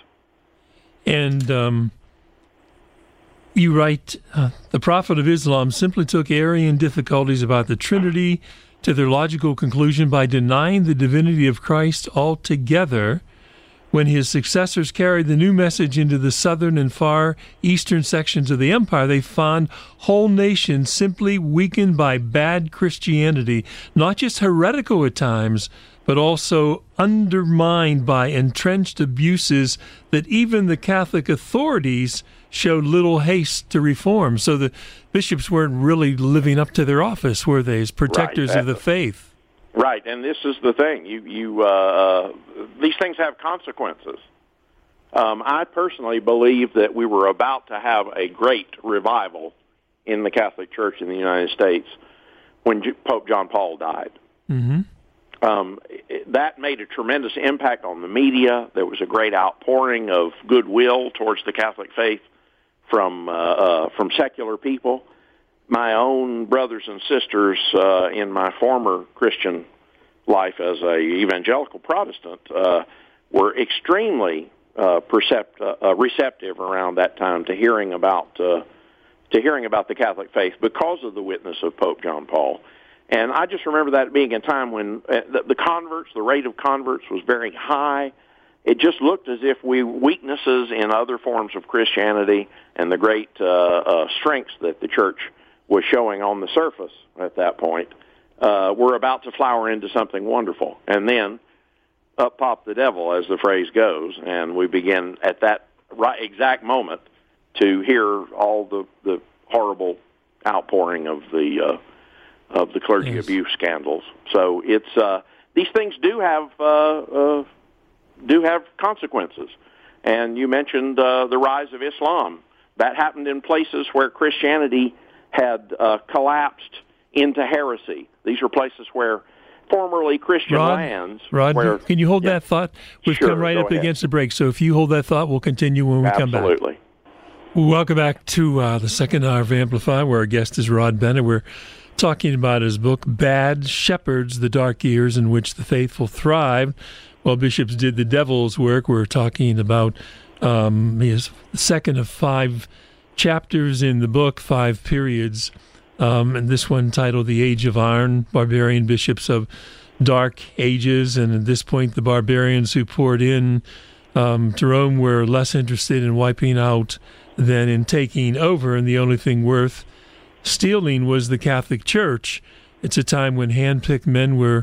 And um, you write, uh, the Prophet of Islam simply took Arian difficulties about the Trinity to their logical conclusion by denying the divinity of Christ altogether. When his successors carried the new message into the southern and far eastern sections of the empire, they found whole nations simply weakened by bad Christianity, not just heretical at times, but also undermined by entrenched abuses that even the Catholic authorities showed little haste to reform. So the bishops weren't really living up to their office, were they, as protectors Right, of the faith? Right, and this is the thing. You, you, uh, these things have consequences. Um, I personally believe that we were about to have a great revival in the Catholic Church in the United States when Pope John Paul died. Mm-hmm. Um, it, that made a tremendous impact on the media. There was a great outpouring of goodwill towards the Catholic faith from uh, uh, from secular people. My own brothers and sisters uh, in my former Christian life as a evangelical Protestant uh, were extremely uh, percept, uh, receptive around that time to hearing about uh, to hearing about the Catholic faith because of the witness of Pope John Paul. And I just remember that being a time when uh, the, the converts, the rate of converts was very high. It just looked as if we weaknesses in other forms of Christianity and the great uh, uh, strengths that the church was showing on the surface at that point, uh, were about to flower into something wonderful. And then up popped the devil, as the phrase goes, and we begin at that right exact moment to hear all the, the horrible outpouring of the uh, of the clergy yes. abuse scandals. So it's uh, these things do have uh, uh, do have consequences. And you mentioned uh, the rise of Islam. That happened in places where Christianity had uh, collapsed into heresy. These are places where formerly Christian Rod, lands. Rod, where, can you hold yeah, that thought? We've sure, come right up ahead. against the break, so if you hold that thought, we'll continue when we Absolutely. come back. Absolutely. Welcome back to uh, the second hour of Amplify, where our guest is Rod Bennett. We're talking about his book, Bad Shepherds, The Dark Years in Which the Faithful Thrived. While bishops did the devil's work, we're talking about um, his second of five chapters in the book, five periods, um, and this one titled The Age of Iron, Barbarian Bishops of Dark Ages. And at this point, the barbarians who poured in um, to Rome were less interested in wiping out than in taking over, and the only thing worth stealing was the Catholic Church. It's a time when hand-picked men were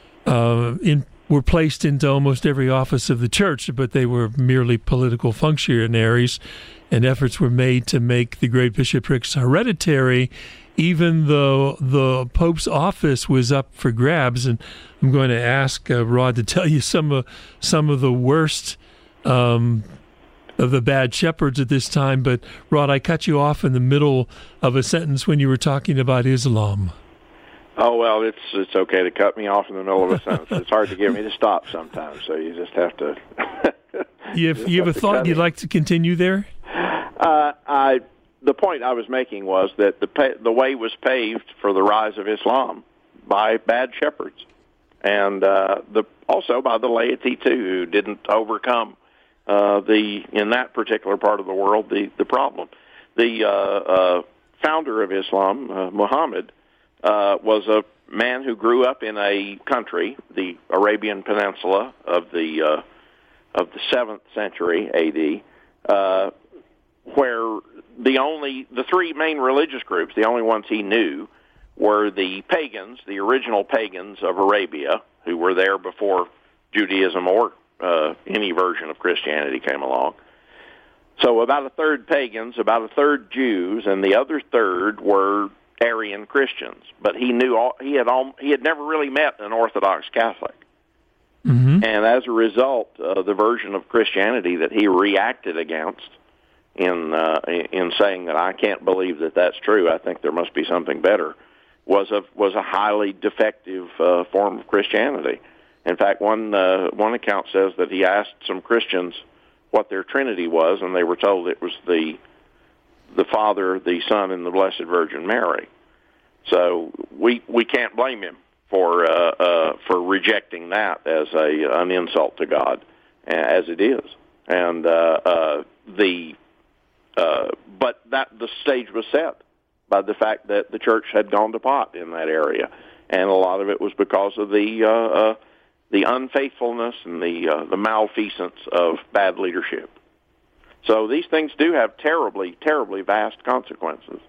uh, in were placed into almost every office of the church, but they were merely political functionaries, and efforts were made to make the great bishoprics hereditary, even though the Pope's office was up for grabs. And I'm going to ask uh, Rod to tell you some of some of the worst um, of the bad shepherds at this time. But Rod, I cut you off in the middle of a sentence when you were talking about Islam. Oh, well, it's it's okay to cut me off in the middle of a sentence. It's hard to get me to stop sometimes, so you just have to... you have, you have, have a thought you'd like to continue there? Uh, I, the point I was making was that the pa- the way was paved for the rise of Islam by bad shepherds, and uh, the also by the laity too, who didn't overcome uh, the in that particular part of the world the the problem. The uh, uh, founder of Islam, uh, Muhammad, uh, was a man who grew up in a country, the Arabian Peninsula of the uh, of the seventh century A D, uh, where the only the three main religious groups, the only ones he knew, were the pagans, the original pagans of Arabia, who were there before Judaism or uh, any version of Christianity came along. So about a third pagans, about a third Jews, and the other third were Arian Christians. But he knew all, he had all, he had never really met an Orthodox Catholic. Mm-hmm. And as a result, uh, the version of Christianity that he reacted against in uh, in saying that I can't believe that that's true, I think there must be something better, was a was a highly defective uh, form of Christianity. In fact, one uh, one account says that he asked some Christians what their Trinity was, and they were told it was the the Father, the Son, and the Blessed Virgin Mary. So we we can't blame him for uh, uh, for rejecting that as a an insult to God, as it is. And uh, uh, the uh, but that the stage was set by the fact that the church had gone to pot in that area, and a lot of it was because of the uh, uh, the unfaithfulness and the uh, the malfeasance of bad leadership. So these things do have terribly, terribly vast consequences.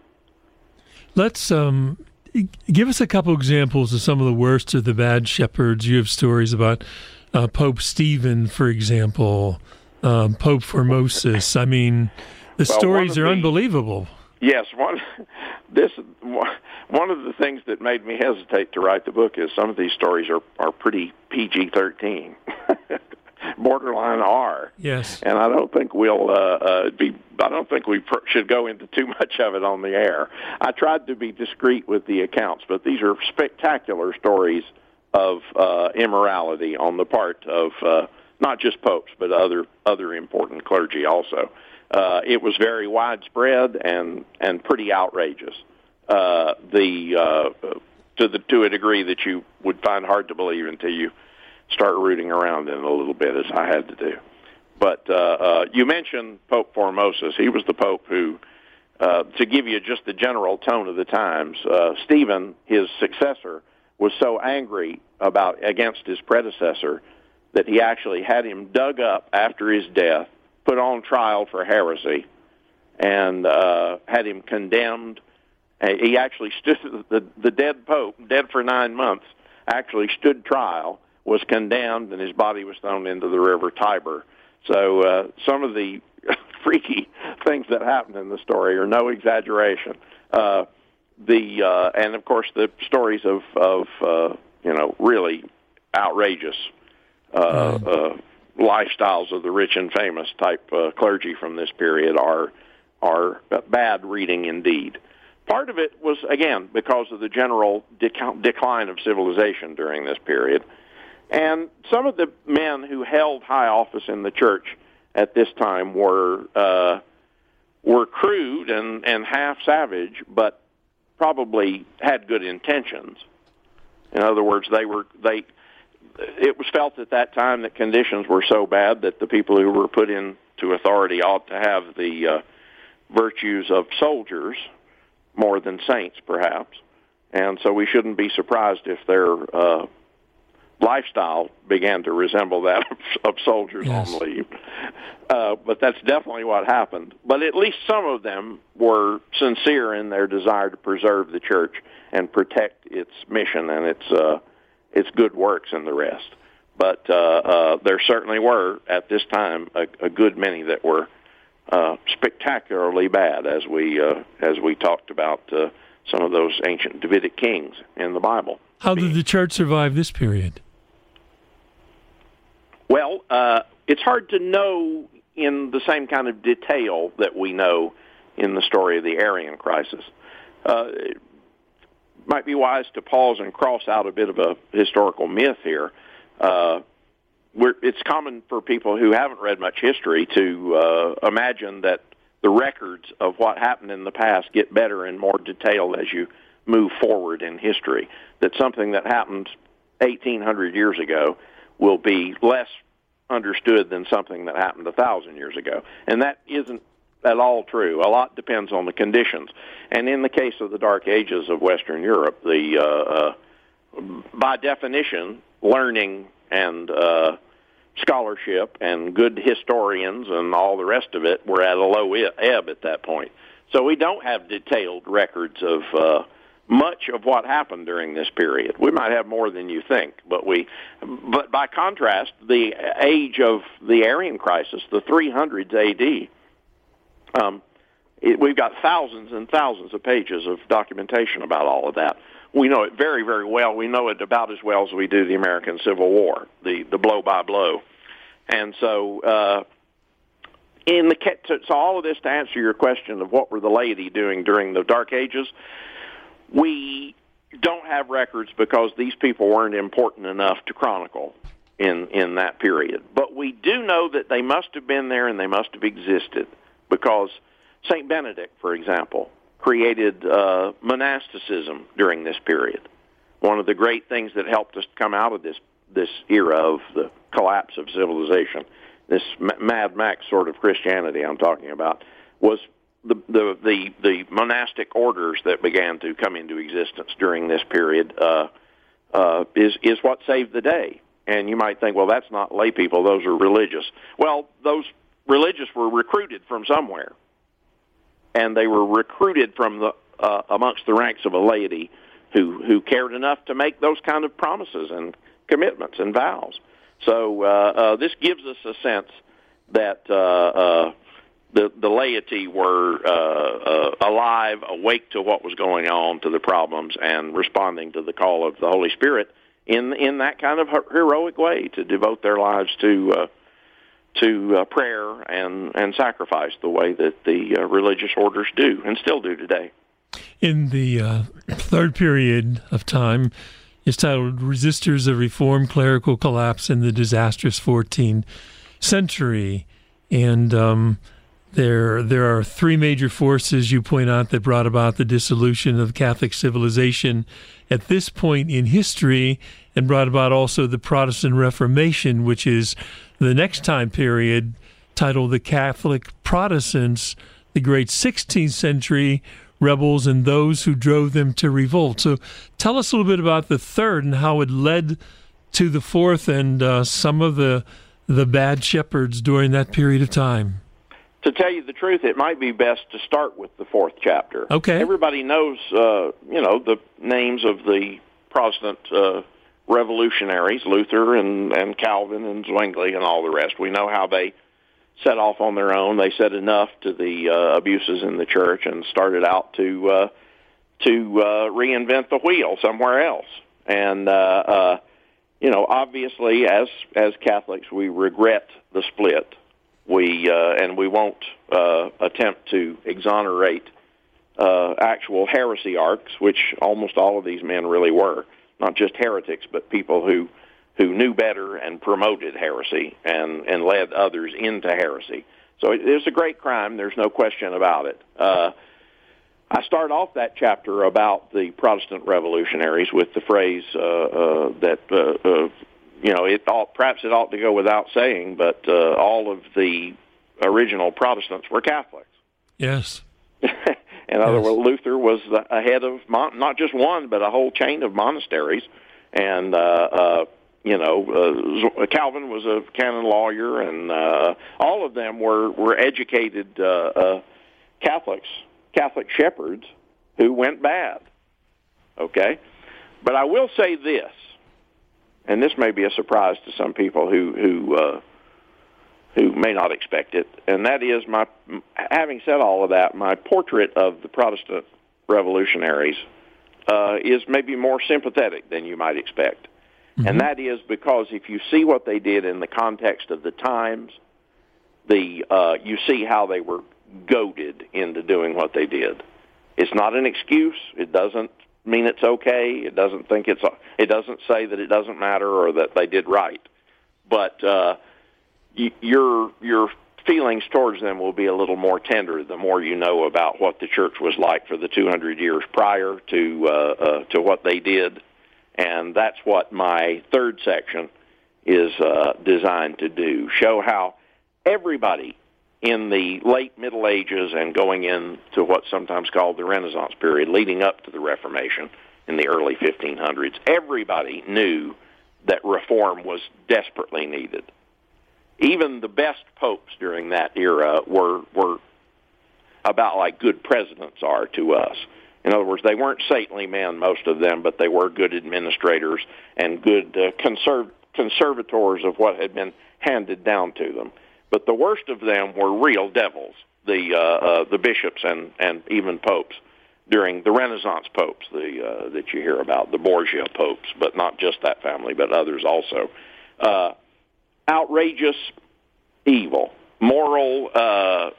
Let's um, give us a couple examples of some of the worst of the bad shepherds. You have stories about uh, Pope Stephen, for example, um, Pope Formosus. I mean, the well, stories are the, unbelievable. Yes, one this one of the things that made me hesitate to write the book is some of these stories are are pretty P G thirteen. Borderline R. Yes, and I don't think we'll uh, uh, be. I don't think we pr- should go into too much of it on the air. I tried to be discreet with the accounts, but these are spectacular stories of uh, immorality on the part of uh, not just popes, but other other important clergy also. Uh, it was very widespread and and pretty outrageous. Uh, the uh, to the to a degree that you would find hard to believe until you start rooting around in a little bit, as I had to do. But uh, uh, you mentioned Pope Formosus. He was the pope who, uh, to give you just the general tone of the times, uh, Stephen, his successor, was so angry about against his predecessor that he actually had him dug up after his death, put on trial for heresy, and uh, had him condemned. He actually stood, the, the dead pope, dead for nine months, actually stood trial, was condemned, and his body was thrown into the river Tiber. So uh, some of the freaky things that happened in the story are no exaggeration. Uh, the uh, and of course the stories of of uh, you know really outrageous uh, mm. uh, lifestyles of the rich and famous type uh, clergy from this period are are bad reading indeed. Part of it was again because of the general dec- decline of civilization during this period. And some of the men who held high office in the church at this time were uh, were crude and, and half savage, but probably had good intentions. In other words, they were they. It was felt at that time that conditions were so bad that the people who were put into authority ought to have the uh, virtues of soldiers more than saints, perhaps. And so we shouldn't be surprised if their uh, lifestyle began to resemble that of, of soldiers yes. on leave. Uh, but that's definitely what happened. But at least some of them were sincere in their desire to preserve the church and protect its mission and its uh, its good works and the rest. But uh, uh, there certainly were, at this time, a, a good many that were uh, spectacularly bad, as we uh, as we talked about uh, some of those ancient Davidic kings in the Bible. How did the church survive this period? Well, uh, it's hard to know in the same kind of detail that we know in the story of the Arian crisis. Uh, it might be wise to pause and cross out a bit of a historical myth here. Uh, we're, it's common for people who haven't read much history to uh, imagine that the records of what happened in the past get better and more detailed as you move forward in history. That something that happened eighteen hundred years ago will be less understood than something that happened a thousand years ago. And that isn't at all true. A lot depends on the conditions. And in the case of the Dark Ages of Western Europe, the uh, uh, by definition, learning and uh, scholarship and good historians and all the rest of it were at a low ebb at that point. So we don't have detailed records of uh, much of what happened during this period. We might have more than you think, but we. But by contrast, the age of the Arian crisis, the three hundreds A D, um, it, we've got thousands and thousands of pages of documentation about all of that. We know it very, very well. We know it about as well as we do the American Civil War, the, the blow by blow. And so, uh, in the so all of this to answer your question of what were the laity doing during the Dark Ages, we don't have records because these people weren't important enough to chronicle in, in that period. But we do know that they must have been there and they must have existed because Saint Benedict, for example, created uh, monasticism during this period. One of the great things that helped us come out of this this era of the collapse of civilization, this Mad Max sort of Christianity I'm talking about, was the the the, the monastic orders that began to come into existence during this period. Uh, uh, is is what saved the day. And you might think, well, that's not lay people; those are religious. Well, those religious were recruited from somewhere. And they were recruited from the uh, amongst the ranks of a laity who, who cared enough to make those kind of promises and commitments and vows. So uh, uh, this gives us a sense that uh, uh, the the laity were uh, uh, alive, awake to what was going on, to the problems, and responding to the call of the Holy Spirit in in that kind of heroic way to devote their lives to. Uh, to uh, prayer and, and sacrifice the way that the uh, religious orders do and still do today. In the uh, third period of time, it's titled Resistors of Reform, Clerical Collapse in the Disastrous fourteenth Century. And um, there, there are three major forces, you point out, that brought about the dissolution of Catholic civilization at this point in history and brought about also the Protestant Reformation, which is the next time period, titled The Catholic Protestants, the Great sixteenth Century Rebels and Those Who Drove Them to Revolt. So tell us a little bit about the third and how it led to the fourth and uh, some of the the bad shepherds during that period of time. To tell you the truth, it might be best to start with the fourth chapter. Okay. Everybody knows, uh, you know, the names of the Protestant uh revolutionaries, Luther and, and Calvin and Zwingli and all the rest. We know how they set off on their own. They said enough to the uh, abuses in the church and started out to uh, to uh, reinvent the wheel somewhere else. And, uh, uh, you know, obviously as as Catholics, we regret the split. We uh, and we won't uh, attempt to exonerate uh, actual heresiarchs, which almost all of these men really were. Not just heretics, but people who who knew better and promoted heresy and, and led others into heresy. So it is a great crime. There's no question about it. Uh, I start off that chapter about the Protestant revolutionaries with the phrase uh, uh, that, uh, uh, you know, it ought, perhaps it ought to go without saying, but uh, all of the original Protestants were Catholics. Yes. In other words, Luther was the head of mon- not just one, but a whole chain of monasteries. And, uh, uh, you know, uh, Calvin was a canon lawyer, and uh, all of them were, were educated uh, uh, Catholics, Catholic shepherds who went bad. Okay? But I will say this, and this may be a surprise to some people who, who uh, who may not expect it, and that is, my. having said all of that, my portrait of the Protestant revolutionaries uh, is maybe more sympathetic than you might expect. Mm-hmm. And that is because if you see what they did in the context of the times, the uh, you see how they were goaded into doing what they did. It's not an excuse. It doesn't mean it's okay. It doesn't think it's. It doesn't say that it doesn't matter or that they did right. But uh, your your feelings towards them will be a little more tender the more you know about what the church was like for the two hundred years prior to uh, uh, to what they did. And that's what my third section is uh, designed to do, show how everybody in the late Middle Ages and going into what's sometimes called the Renaissance period, leading up to the Reformation in the early fifteen hundreds, everybody knew that reform was desperately needed. Even the best popes during that era were were about like good presidents are to us. In other words, they weren't saintly men, most of them, but they were good administrators and good uh, conserv- conservators of what had been handed down to them. But the worst of them were real devils, the uh, uh, the bishops and, and even popes during the Renaissance popes the uh, that you hear about, the Borgia popes, but not just that family, but others also. Uh, outrageous evil, moral uh,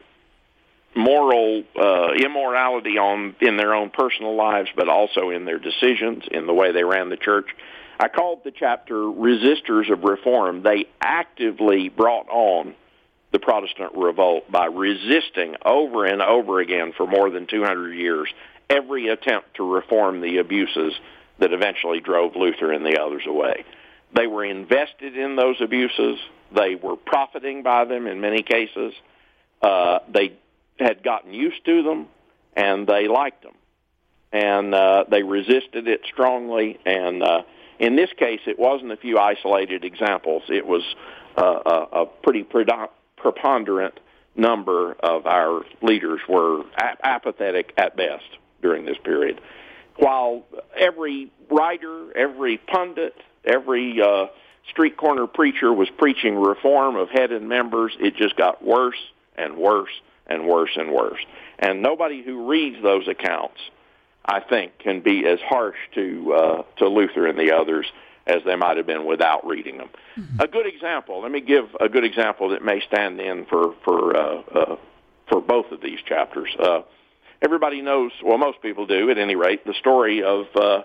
moral uh, immorality on in their own personal lives, but also in their decisions, in the way they ran the church. I called the chapter Resistors of Reform. They actively brought on the Protestant revolt by resisting over and over again for more than two hundred years every attempt to reform the abuses that eventually drove Luther and the others away. They were invested in those abuses. They were profiting by them in many cases. Uh, they had gotten used to them, and they liked them. And uh, they resisted it strongly. And uh, in this case, it wasn't a few isolated examples. It was uh, a, a pretty predominant preponderant number of our leaders were ap- apathetic at best during this period. While every writer, every pundit, every uh, street corner preacher was preaching reform of head and members, it just got worse and worse and worse and worse. And nobody who reads those accounts, I think, can be as harsh to uh, to Luther and the others as they might have been without reading them. Mm-hmm. A good example, let me give a good example that may stand in for for uh, uh, for both of these chapters. Uh, everybody knows, well, most people do, at any rate, the story of uh,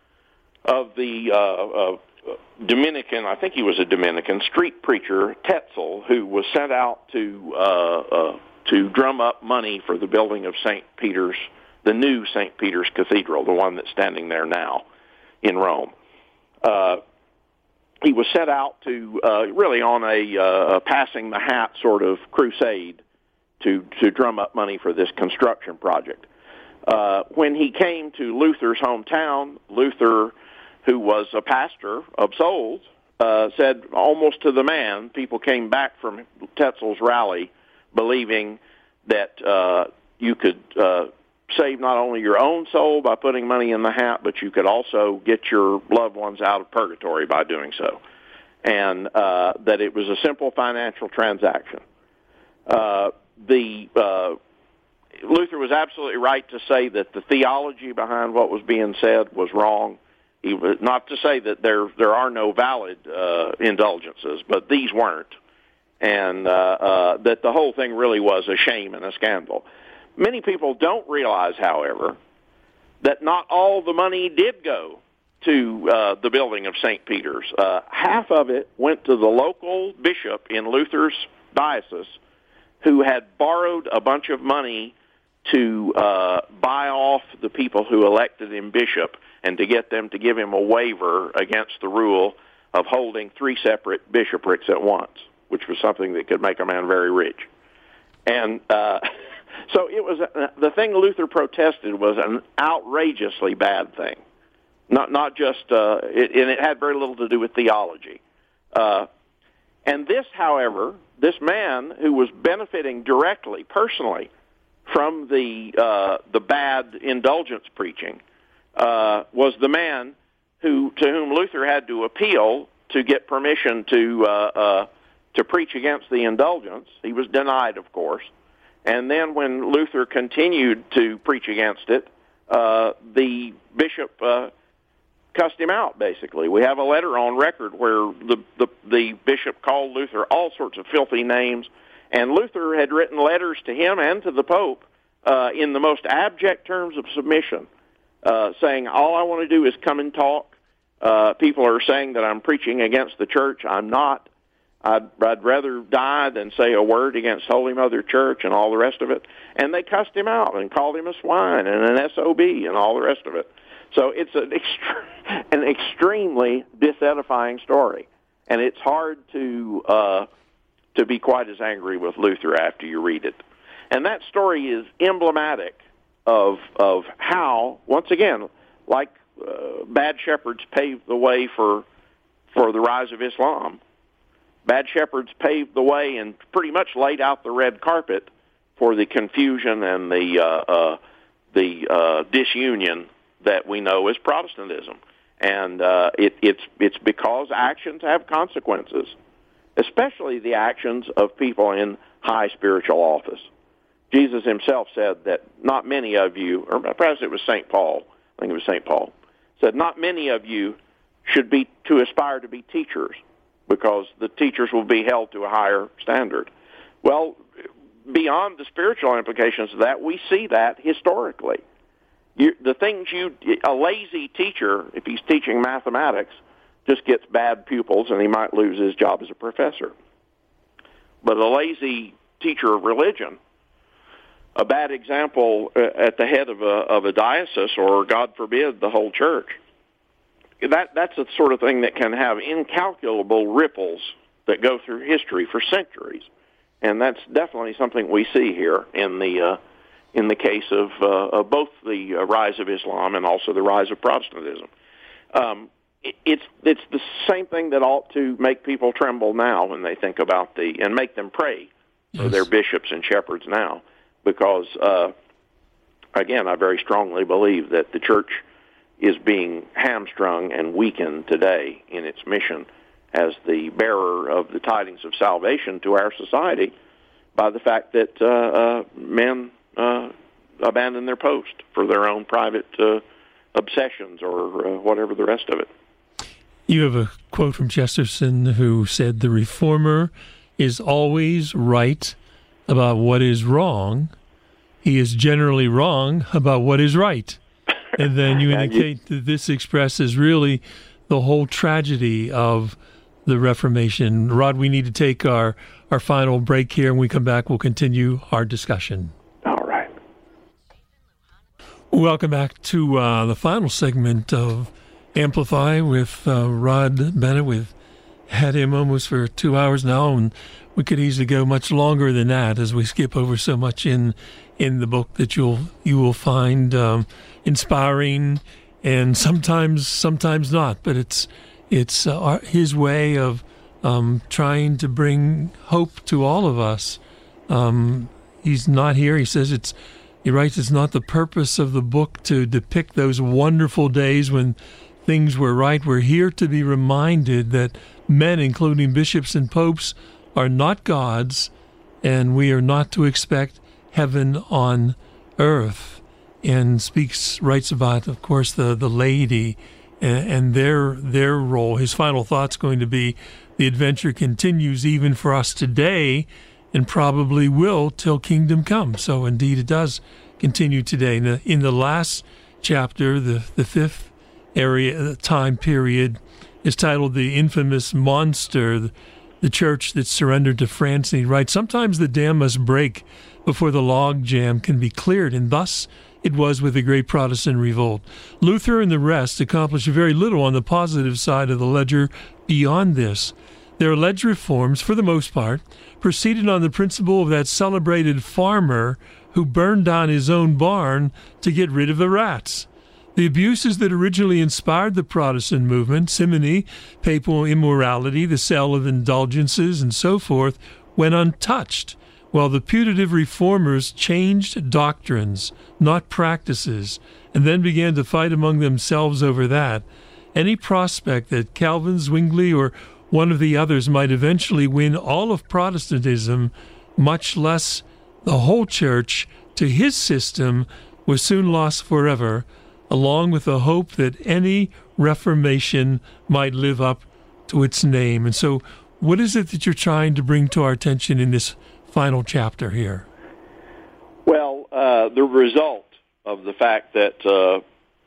of the uh, uh, Dominican, I think he was a Dominican, street preacher, Tetzel, who was sent out to uh, uh, to drum up money for the building of Saint Peter's, the new Saint Peter's Cathedral, the one that's standing there now in Rome. Uh, he was set out to uh, really on a uh, passing the hat sort of crusade to to drum up money for this construction project. Uh, when he came to Luther's hometown, Luther, who was a pastor of souls, uh, said almost to the man, people came back from Tetzel's rally believing that uh, you could uh, save not only your own soul by putting money in the hat, but you could also get your loved ones out of purgatory by doing so, and uh, that it was a simple financial transaction. Uh, the uh, Luther was absolutely right to say that the theology behind what was being said was wrong. He was, not to say that there there are no valid uh, indulgences, but these weren't, and uh, uh, that the whole thing really was a shame and a scandal. Many people don't realize, however, that not all the money did go to uh, the building of Saint Peter's. Uh, half of it went to the local bishop in Luther's diocese, who had borrowed a bunch of money to uh, buy off the people who elected him bishop and to get them to give him a waiver against the rule of holding three separate bishoprics at once, which was something that could make a man very rich. And uh, so it was a, the thing Luther protested was an outrageously bad thing. Not not just, uh, it, and it had very little to do with theology. Uh, and this, however, this man who was benefiting directly, personally, from the uh, the bad indulgence preaching, uh, was the man who to whom Luther had to appeal to get permission to uh, uh, to preach against the indulgence. He was denied, of course. And then when Luther continued to preach against it, uh, the bishop uh, cussed him out, basically. We have a letter on record where the, the, the bishop called Luther all sorts of filthy names, and Luther had written letters to him and to the Pope uh, in the most abject terms of submission, uh, saying, all I want to do is come and talk. Uh, people are saying that I'm preaching against the church. I'm not. I'd, I'd rather die than say a word against Holy Mother Church and all the rest of it. And they cussed him out and called him a swine and an S O B and all the rest of it. So it's an, ext- an extremely disedifying story. And it's hard to uh, to be quite as angry with Luther after you read it. And that story is emblematic of of how, once again, like uh, bad shepherds paved the way for for the rise of Islam, bad shepherds paved the way and pretty much laid out the red carpet for the confusion and the uh, uh, the uh, disunion that we know as Protestantism. And uh, it, it's it's because actions have consequences, especially the actions of people in high spiritual office. Jesus himself said that not many of you, or perhaps it was Saint Paul, I think it was Saint Paul, said not many of you should be to aspire to be teachers, because the teachers will be held to a higher standard. Well, beyond the spiritual implications of that, we see that historically. You, the things you, a lazy teacher, if he's teaching mathematics, just gets bad pupils and he might lose his job as a professor. But a lazy teacher of religion, a bad example at the head of a, of a diocese, or God forbid, the whole church, that that's the sort of thing that can have incalculable ripples that go through history for centuries. And that's definitely something we see here in the uh, in the case of, uh, of both the uh, rise of Islam and also the rise of Protestantism. Um, it, it's it's the same thing that ought to make people tremble now when they think about the, and make them pray yes. for their bishops and shepherds now, because, uh, again, I very strongly believe that the church is being hamstrung and weakened today in its mission as the bearer of the tidings of salvation to our society by the fact that uh, uh, men uh, abandon their post for their own private uh, obsessions or uh, whatever the rest of it. You have a quote from Chesterton who said, "The reformer is always right about what is wrong. He is generally wrong about what is right." And then you indicate that this expresses really the whole tragedy of the Reformation. Rod, we need to take our, our final break here. When we come back, we'll continue our discussion. All right. Welcome back to uh, the final segment of Amplify with uh, Rod Bennett. We've had him almost for two hours now, and we could easily go much longer than that as we skip over so much in in the book that you'll you will find um, inspiring, and sometimes sometimes not. But it's it's uh, his way of um, trying to bring hope to all of us. Um, he's not here. He says it's. He writes it's not the purpose of the book to depict those wonderful days when things were right. We're here to be reminded that men, including bishops and popes, are not gods, and we are not to expect heaven on earth. And speaks, writes about, of course, the, the laity and, and their their role. His final thought's going to be, the adventure continues even for us today, and probably will till kingdom come. So indeed it does continue today. In the, in the last chapter, the, the fifth area time period is titled The Infamous Monster, the, the church that surrendered to France. And he writes, sometimes the dam must break before the log jam can be cleared, and thus it was with the great Protestant revolt. Luther and the rest accomplished very little on the positive side of the ledger beyond this. Their alleged reforms, for the most part, proceeded on the principle of that celebrated farmer who burned down his own barn to get rid of the rats. The abuses that originally inspired the Protestant movement, simony, papal immorality, the sale of indulgences, and so forth, went untouched, while the putative reformers changed doctrines, not practices, and then began to fight among themselves over that. Any prospect that Calvin, Zwingli, or one of the others might eventually win all of Protestantism, much less the whole church, to his system, was soon lost forever, along with the hope that any reformation might live up to its name. And so what is it that you're trying to bring to our attention in this final chapter here? Well, uh, the result of the fact that uh,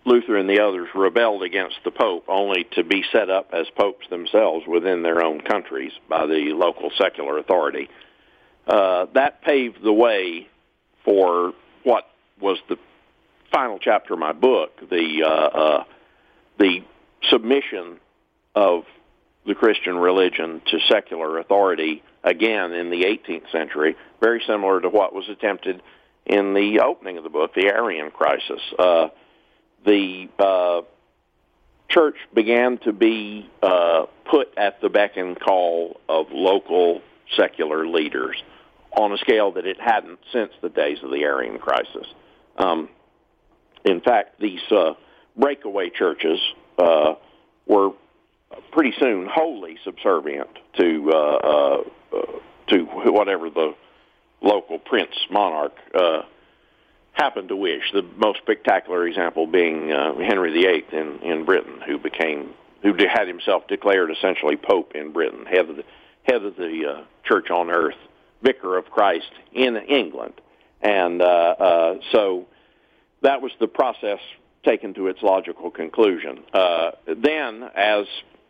Luther and the others rebelled against the Pope, only to be set up as popes themselves within their own countries by the local secular authority. Uh, that paved the way for what was the final chapter of my book, the uh, uh, the submission of the Christian religion to secular authority, again in the eighteenth century, very similar to what was attempted in the opening of the book, the Arian crisis. Uh, the uh, church began to be uh, put at the beck and call of local secular leaders on a scale that it hadn't since the days of the Arian crisis. Um, in fact, these uh, breakaway churches uh, were pretty soon wholly subservient to uh, uh, to whatever the local prince monarch uh, happened to wish. The most spectacular example being uh, Henry the Eighth in, in Britain, who became who had himself declared essentially Pope in Britain, head of the head of the uh, Church on Earth, Vicar of Christ in England, and uh, uh, so that was the process taken to its logical conclusion. Uh, then, as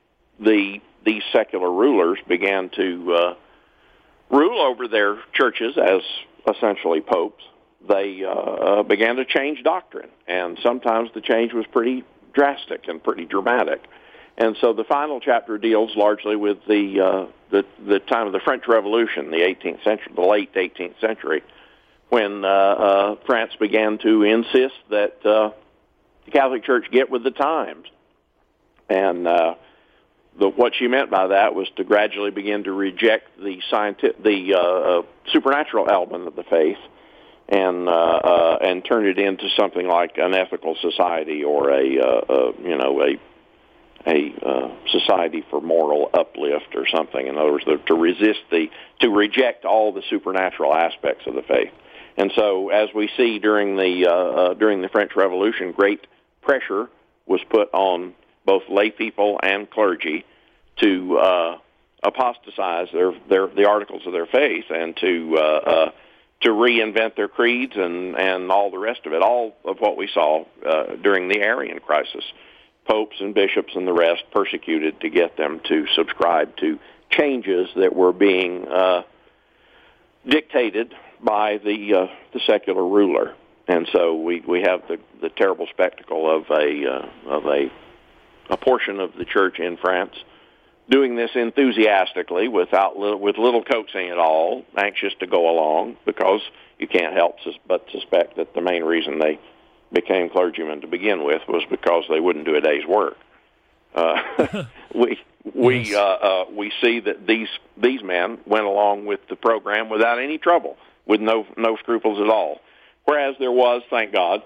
the these secular rulers began to uh, rule over their churches as essentially popes, they uh, began to change doctrine, and sometimes the change was pretty drastic and pretty dramatic. And so the final chapter deals largely with the uh, the, the time of the French Revolution, the eighteenth century, the late eighteenth century, when uh, uh, France began to insist that uh, the Catholic Church get with the times. And uh, the, what she meant by that was to gradually begin to reject the scientific, the uh, supernatural element of the faith, and uh, uh, and turn it into something like an ethical society or a uh, uh, you know a a uh, society for moral uplift or something. In other words, to resist the to reject all the supernatural aspects of the faith. And so, as we see during the uh, uh, during the French Revolution, great pressure was put on both lay people and clergy to uh, apostatize their, their the articles of their faith and to uh, uh, to reinvent their creeds and, and all the rest of it. All of what we saw uh, during the Arian crisis, popes and bishops and the rest persecuted to get them to subscribe to changes that were being uh, dictated by the uh, the secular ruler. And so we, we have the, the terrible spectacle of a uh, of a a portion of the church in France doing this enthusiastically without little, with little coaxing at all, anxious to go along, because you can't help sus- but suspect that the main reason they became clergymen to begin with was because they wouldn't do a day's work. Uh, we we yes. uh, uh, we see that these these men went along with the program without any trouble, with no no scruples at all. Whereas there was, thank God,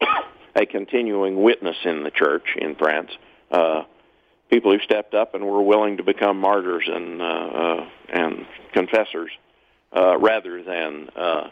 a continuing witness in the church in France, uh, people who stepped up and were willing to become martyrs and uh, uh, and confessors, uh, rather than uh,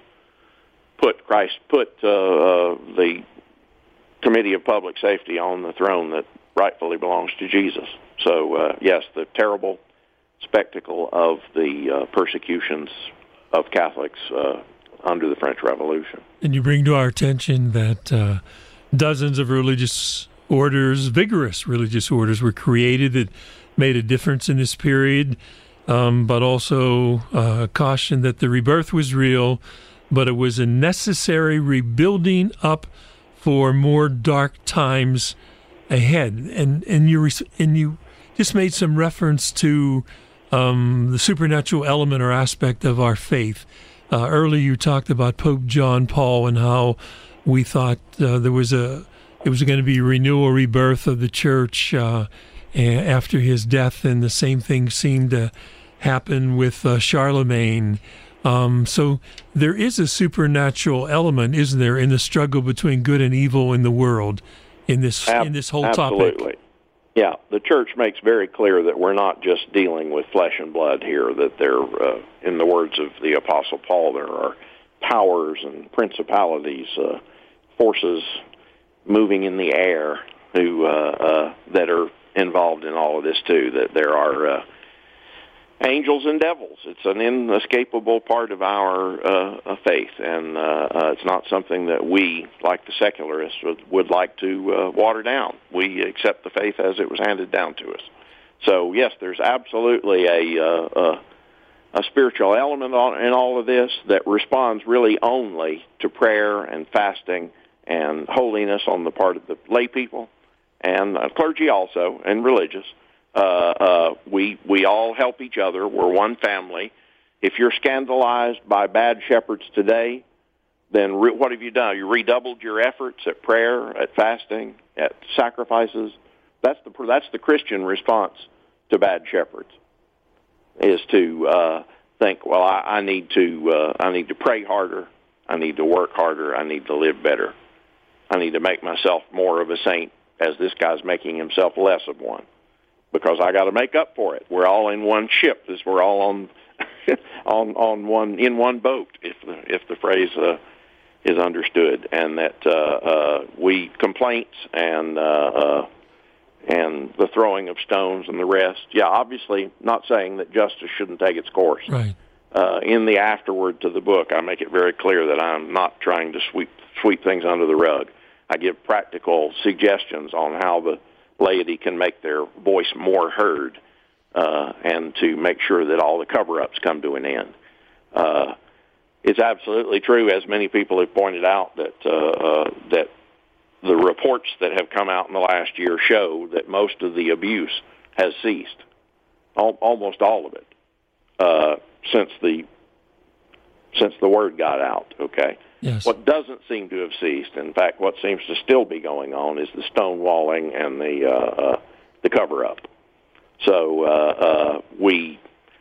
put Christ put uh, uh, the Committee of Public Safety on the throne that rightfully belongs to Jesus. So uh, yes, the terrible spectacle of the uh, persecutions of Catholics uh, under the French Revolution. And you bring to our attention that uh, dozens of religious orders, vigorous religious orders, were created that made a difference in this period, um, but also uh, caution that the rebirth was real, but it was a necessary rebuilding up for more dark times ahead. And and you and you just made some reference to um, the supernatural element or aspect of our faith. Uh, earlier, you talked about Pope John Paul and how we thought uh, there was a it was going to be renewal, rebirth of the church uh, after his death, and the same thing seemed to happen with uh, Charlemagne. Um, so there is a supernatural element, isn't there, in the struggle between good and evil in the world in this Ab- in this whole absolutely. topic? Absolutely. Yeah, the church makes very clear that we're not just dealing with flesh and blood here, that there, uh, in the words of the Apostle Paul, there are powers and principalities, uh, forces moving in the air who uh, uh, that are involved in all of this too, that there are uh, angels and devils. It's an inescapable part of our uh, faith, and uh, uh, it's not something that we, like the secularists, would, would like to uh, water down. We accept the faith as it was handed down to us. So, yes, there's absolutely a, uh, uh, a spiritual element in all of this that responds really only to prayer and fasting and holiness on the part of the lay people and uh, clergy also, and religious. Uh, uh, we we all help each other. We're one family. If you're scandalized by bad shepherds today, then re- what have you done? You redoubled your efforts at prayer, at fasting, at sacrifices. That's the that's the Christian response to bad shepherds, is to uh, think, well, I, I need to uh, I need to pray harder. I need to work harder. I need to live better. I need to make myself more of a saint, as this guy's making himself less of one, because I got to make up for it. We're all in one ship. This we're all on on on one in one boat, if the if the phrase uh, is understood, and that uh, uh, we complaints and uh, uh, and the throwing of stones and the rest. Yeah, obviously not saying that justice shouldn't take its course. Right. Uh, in the afterword to the book, I make it very clear that I'm not trying to sweep sweep things under the rug. I give practical suggestions on how the laity can make their voice more heard, uh, and to make sure that all the cover-ups come to an end. Uh, it's absolutely true, as many people have pointed out, that uh, uh, that the reports that have come out in the last year show that most of the abuse has ceased, Al- almost all of it, uh, since the since the word got out. Okay. Yes. What doesn't seem to have ceased, in fact, what seems to still be going on, is the stonewalling and the uh, uh, the cover-up. So uh, uh, we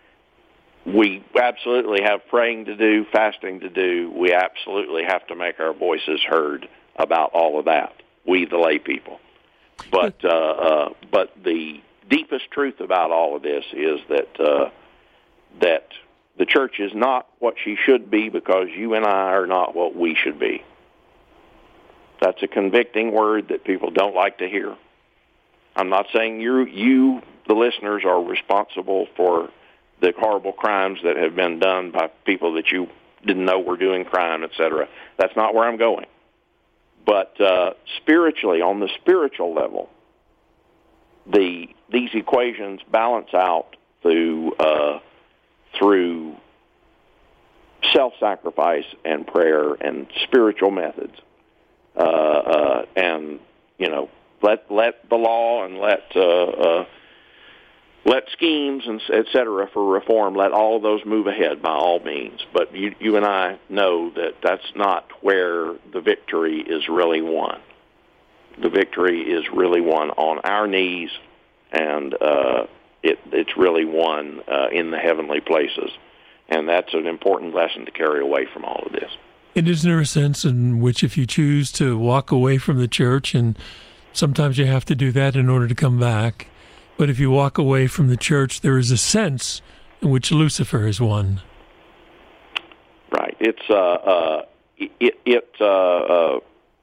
we absolutely have praying to do, fasting to do. We absolutely have to make our voices heard about all of that, we the lay people. But uh, uh, but the deepest truth about all of this is that uh, that the church is not what she should be, because you and I are not what we should be. That's a convicting word that people don't like to hear. I'm not saying you, you, the listeners, are responsible for the horrible crimes that have been done by people that you didn't know were doing crime, et cetera. That's not where I'm going. But uh, spiritually, on the spiritual level, the these equations balance out through uh, through self-sacrifice and prayer and spiritual methods, uh, uh, and you know, let let the law and let uh, uh, let schemes and et cetera for reform, let all of those move ahead by all means. But you you and I know that that's not where the victory is really won. The victory is really won on our knees, and uh, It, it's really won uh, in the heavenly places, and that's an important lesson to carry away from all of this. And isn't there a sense in which, if you choose to walk away from the church, and sometimes you have to do that in order to come back, but if you walk away from the church, there is a sense in which Lucifer has won? Right. It's uh, uh, it it uh, uh,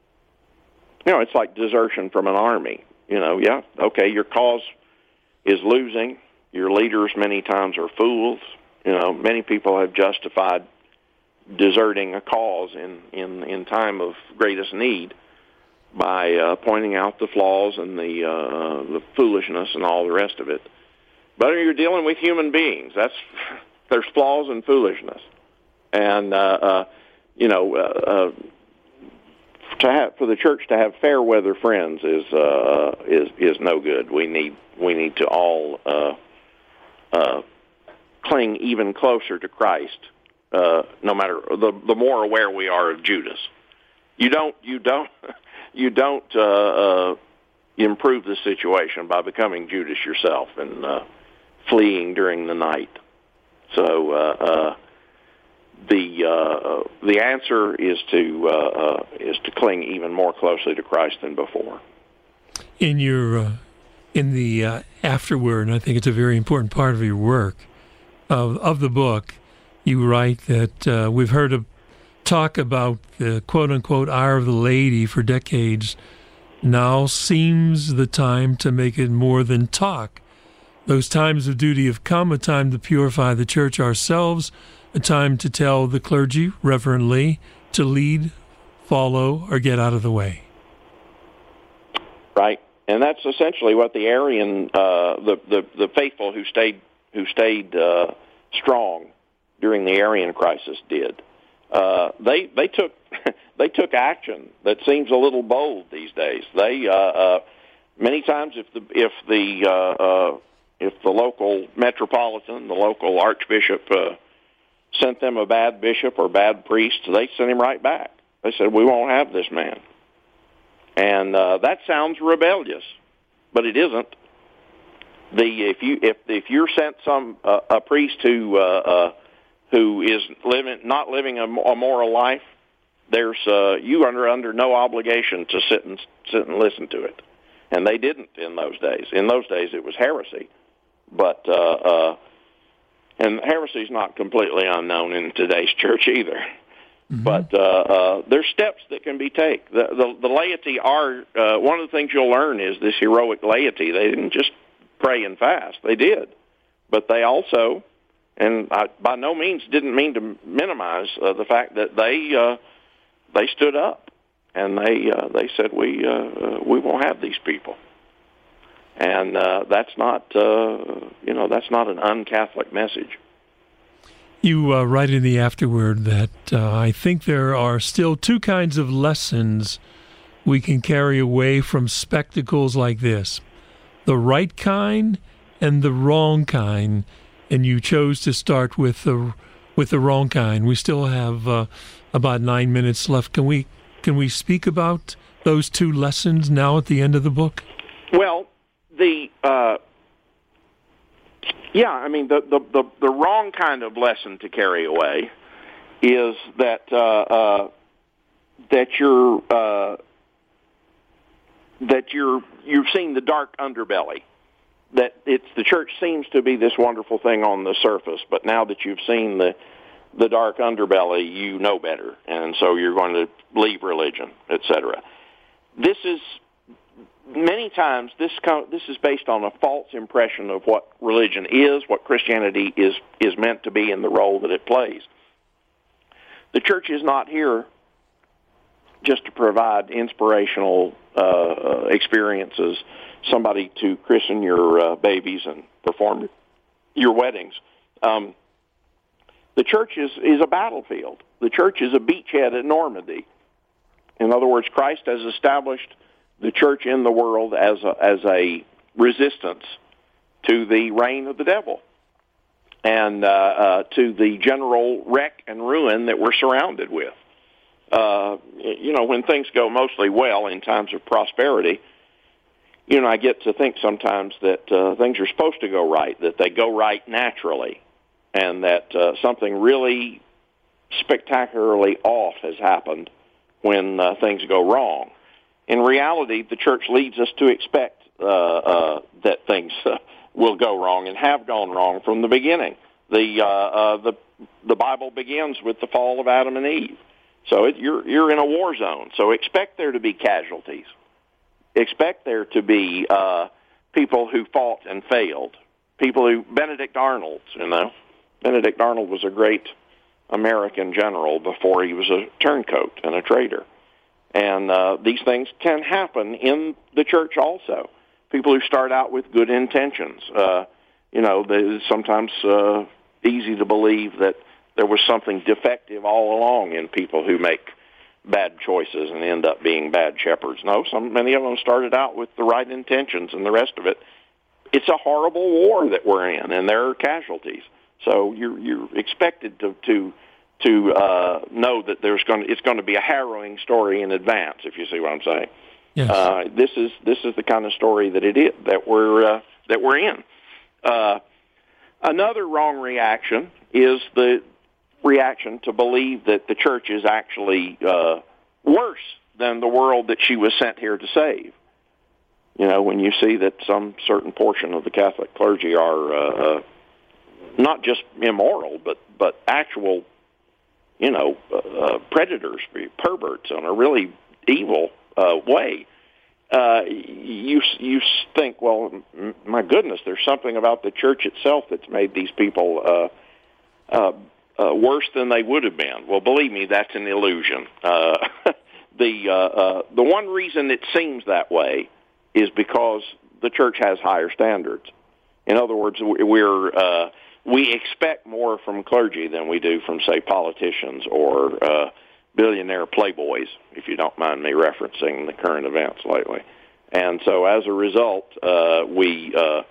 you know, it's like desertion from an army. You know, yeah, okay, your cause is losing. Your leaders many times are fools. You know, many people have justified deserting a cause in, in, in time of greatest need by uh, pointing out the flaws and the uh, the foolishness and all the rest of it. But you're dealing with human beings. That's there's flaws and foolishness, and uh, uh, you know, uh, uh, to have for the church to have fair weather friends is uh, is is no good. We need we need to all uh, uh, cling even closer to Christ. Uh, no matter the the more aware we are of Judas, you don't you don't you don't uh, uh, improve the situation by becoming Judas yourself and uh, fleeing during the night. So uh, uh, the uh, the answer is to uh, uh, is to cling even more closely to Christ than before. In your uh, in the uh, afterword, and I think it's a very important part of your work of of the book. You write that uh, we've heard a talk about the quote-unquote hour of the lady for decades. Now seems the time to make it more than talk. Those times of duty have come, a time to purify the church ourselves, a time to tell the clergy reverently to lead, follow, or get out of the way. Right, and that's essentially what the Arian, uh, the, the the faithful who stayed who stayed uh, strong during the Arian crisis did. Uh, they they took they took action that seems a little bold these days. They uh, uh, many times if the if the uh, uh, if the local metropolitan, the local archbishop uh, sent them a bad bishop or bad priest, they sent him right back. They said, "We won't have this man," and uh, that sounds rebellious, but it isn't. The if you if if you're sent some uh, a priest who uh, uh, who is living not living a, a moral life, there's uh, you are under under no obligation to sit and sit and listen to it, and they didn't in those days. In those days, it was heresy, but uh, uh, and heresy is not completely unknown in today's church either. Mm-hmm. But uh, uh, there's steps that can be taken. The, the, the laity are uh, one of the things you'll learn is this heroic laity. They didn't just pray and fast. They did, but they also, and I by no means didn't mean to minimize uh, the fact that they uh, they stood up and they uh, they said we uh, we won't have these people, and uh, that's not uh, you know that's not an un-Catholic message. You uh, write in the afterword that uh, I think there are still two kinds of lessons we can carry away from spectacles like this. The right kind and the wrong kind, and you chose to start with the with the wrong kind. We still have uh, about nine minutes left. Can we can we speak about those two lessons now at the end of the book? Well, the uh, yeah, I mean the, the the the wrong kind of lesson to carry away is that uh, uh, that you're. Uh, that you're you've seen the dark underbelly, that it's the church seems to be this wonderful thing on the surface, but now that you've seen the the dark underbelly, you know better, and so you're going to leave religion, et cetera. This is many times this this is based on a false impression of what religion is, what Christianity is is meant to be, and the role that it plays. The church is not here just to provide inspirational uh, experiences, somebody to christen your uh, babies and perform your weddings. Um, the church is, is a battlefield. The church is a beachhead at Normandy. In other words, Christ has established the church in the world as a, as a resistance to the reign of the devil and uh, uh, to the general wreck and ruin that we're surrounded with. Uh, you know, when things go mostly well in times of prosperity, you know, I get to think sometimes that uh, things are supposed to go right, that they go right naturally, and that uh, something really spectacularly off has happened when uh, things go wrong. In reality, the church leads us to expect uh, uh, that things uh, will go wrong and have gone wrong from the beginning. The uh, uh, the the Bible begins with the fall of Adam and Eve. So it, you're you're in a war zone. So expect there to be casualties. Expect there to be uh, people who fought and failed. People who Benedict Arnold, you know, Benedict Arnold was a great American general before he was a turncoat and a traitor. And uh, these things can happen in the church also. People who start out with good intentions. Uh, you know, it's sometimes uh, easy to believe that there was something defective all along in people who make bad choices and end up being bad shepherds. No, some many of them started out with the right intentions, and the rest of it, it's a horrible war that we're in, and there are casualties. So you're you're expected to to to uh, know that there's going to, it's going to be a harrowing story in advance, if you see what I'm saying. Yes. Uh, this is this is the kind of story that it is that we're uh, that we're in. Uh, another wrong reaction is the reaction to believe that the church is actually uh, worse than the world that she was sent here to save. You know, when you see that some certain portion of the Catholic clergy are uh, uh, not just immoral, but, but actual, you know, uh, predators, perverts in a really evil uh, way, uh, you you think, well, m- my goodness, there's something about the church itself that's made these people uh, uh, uh, worse than they would have been. Well, believe me, that's an illusion. Uh, the uh, uh, the one reason it seems that way is because the church has higher standards. In other words, we're uh, we expect more from clergy than we do from, say, politicians or uh, billionaire playboys, if you don't mind me referencing the current events lately. And so as a result, uh, we uh,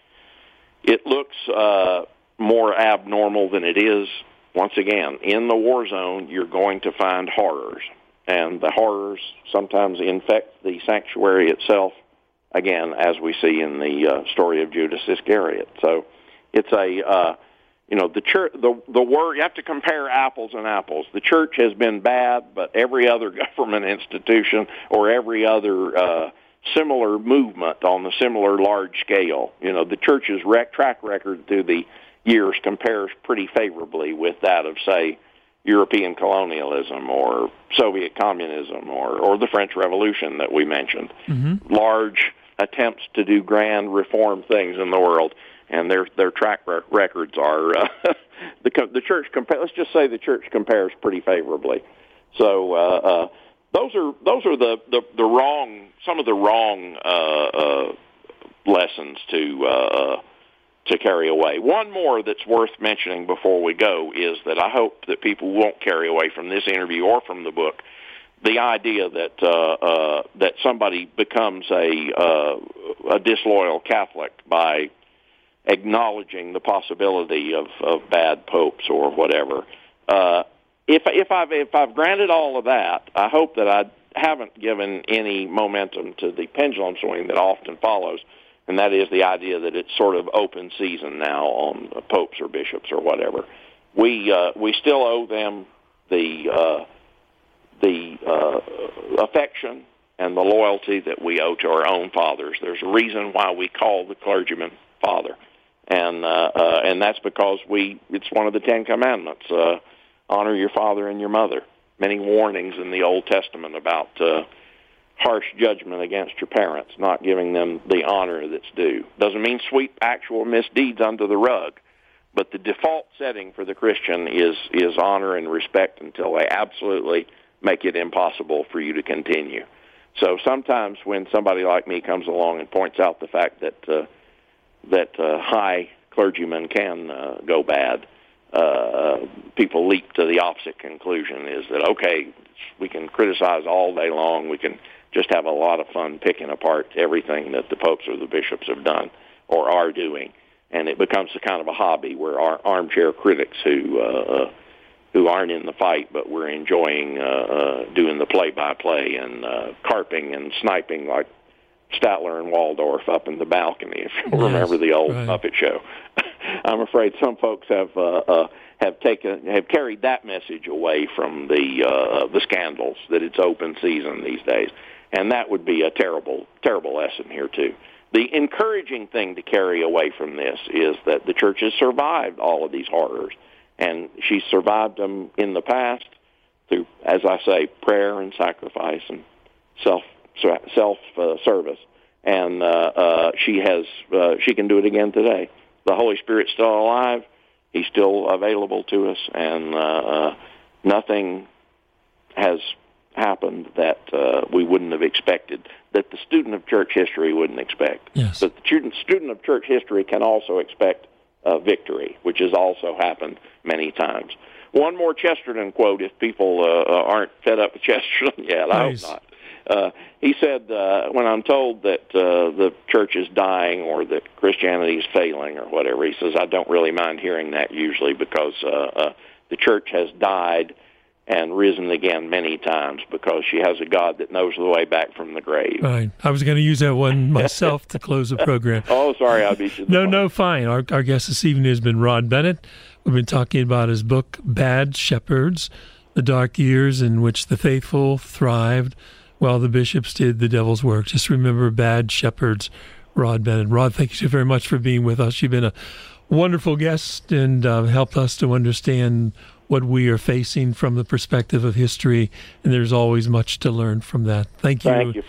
it looks uh, more abnormal than it is. Once again, in the war zone, you're going to find horrors, and the horrors sometimes infect the sanctuary itself, again, as we see in the uh, story of Judas Iscariot. So it's a... Uh, You know, the church, the the word, you have to compare apples and apples. The church has been bad, but every other government institution or every other uh, similar movement on the similar large scale, you know, the church's rec- track record through the years compares pretty favorably with that of, say, European colonialism or Soviet communism or, or the French Revolution that we mentioned. Mm-hmm. Large attempts to do grand reform things in the world. And their their track records are uh, the the church. Compa- let's just say the church compares pretty favorably. So uh, uh, those are those are the, the, the wrong some of the wrong uh, uh, lessons to uh, to carry away. One more that's worth mentioning before we go is that I hope that people won't carry away from this interview or from the book the idea that uh, uh, that somebody becomes a uh, a disloyal Catholic by acknowledging the possibility of, of bad popes or whatever. Uh, if if I've if I've granted all of that, I hope that I haven't given any momentum to the pendulum swing that often follows, and that is the idea that it's sort of open season now on popes or bishops or whatever. We uh, we still owe them the uh, the uh, affection and the loyalty that we owe to our own fathers. There's a reason why we call the clergyman father. And uh, uh, and that's because we it's one of the Ten Commandments. Uh, honor your father and your mother. Many warnings in the Old Testament about uh, harsh judgment against your parents, not giving them the honor that's due. Doesn't mean sweep actual misdeeds under the rug, but the default setting for the Christian is is honor and respect until they absolutely make it impossible for you to continue. So sometimes when somebody like me comes along and points out the fact that uh, that uh, high clergymen can uh, go bad, uh, people leap to the opposite conclusion, is that, okay, we can criticize all day long, we can just have a lot of fun picking apart everything that the popes or the bishops have done or are doing, and it becomes a kind of a hobby where our armchair critics who uh, who aren't in the fight, but we're enjoying uh, uh, doing the play-by-play and uh, carping and sniping like Statler and Waldorf up in the balcony, if you yes, remember the old right. Muppet Show. I'm afraid some folks have uh, uh, have taken have carried that message away from the uh, the scandals that it's open season these days, and that would be a terrible terrible lesson here too. The encouraging thing to carry away from this is that the church has survived all of these horrors, and she's survived them in the past through, as I say, prayer and sacrifice and self. self uh, service, and uh, uh, she has uh, she can do it again today. The Holy Spirit's still alive; He's still available to us, and uh, uh, nothing has happened that uh, we wouldn't have expected. That the student of church history wouldn't expect. Yes. But the student student of church history can also expect uh, victory, which has also happened many times. One more Chesterton quote, if people uh, aren't fed up with Chesterton yet. Nice. I hope not. Uh, he said, uh, when I'm told that uh, the church is dying or that Christianity is failing or whatever, he says, I don't really mind hearing that usually because uh, uh, the church has died and risen again many times because she has a God that knows the way back from the grave. Right. I was going to use that one myself to close the program. Oh, sorry, I beat you. No, point. no, fine. Our, our guest this evening has been Rod Bennett. We've been talking about his book, Bad Shepherds, the dark years in which the faithful thrived while the bishops did the devil's work. Just remember, Bad Shepherds, Rod Bennett. Rod, thank you very much for being with us. You've been a wonderful guest and uh, helped us to understand what we are facing from the perspective of history, and there's always much to learn from that. Thank you. Thank you, Father Ron.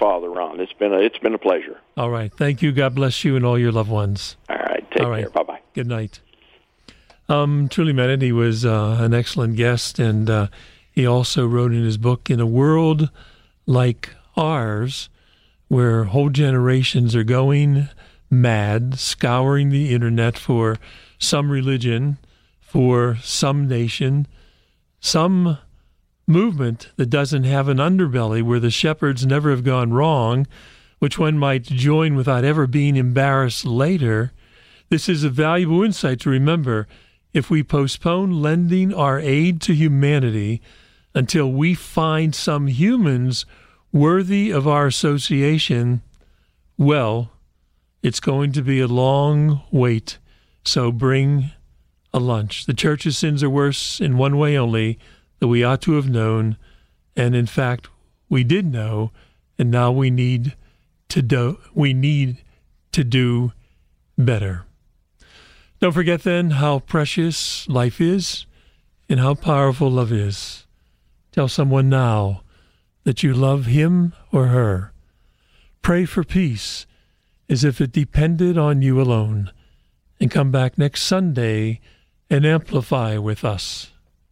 Ron. It's been a, it's been a pleasure. All right. Thank you. God bless you and all your loved ones. All right. Take all right. care. Bye-bye. Good night. Um, truly meant it. He was uh, an excellent guest, and uh, he also wrote in his book, In a World Like Ours, where whole generations are going mad, scouring the internet for some religion, for some nation, some movement that doesn't have an underbelly, where the shepherds never have gone wrong, which one might join without ever being embarrassed later. This is a valuable insight to remember. If we postpone lending our aid to humanity until we find some humans worthy of our association, well, it's going to be a long wait. So bring a lunch. The church's sins are worse in one way only, that we ought to have known, and in fact, we did know, and now we need to do, we need to do better. Don't forget then how precious life is and how powerful love is. Tell someone now that you love him or her. Pray for peace as if it depended on you alone. And come back next Sunday and amplify with us.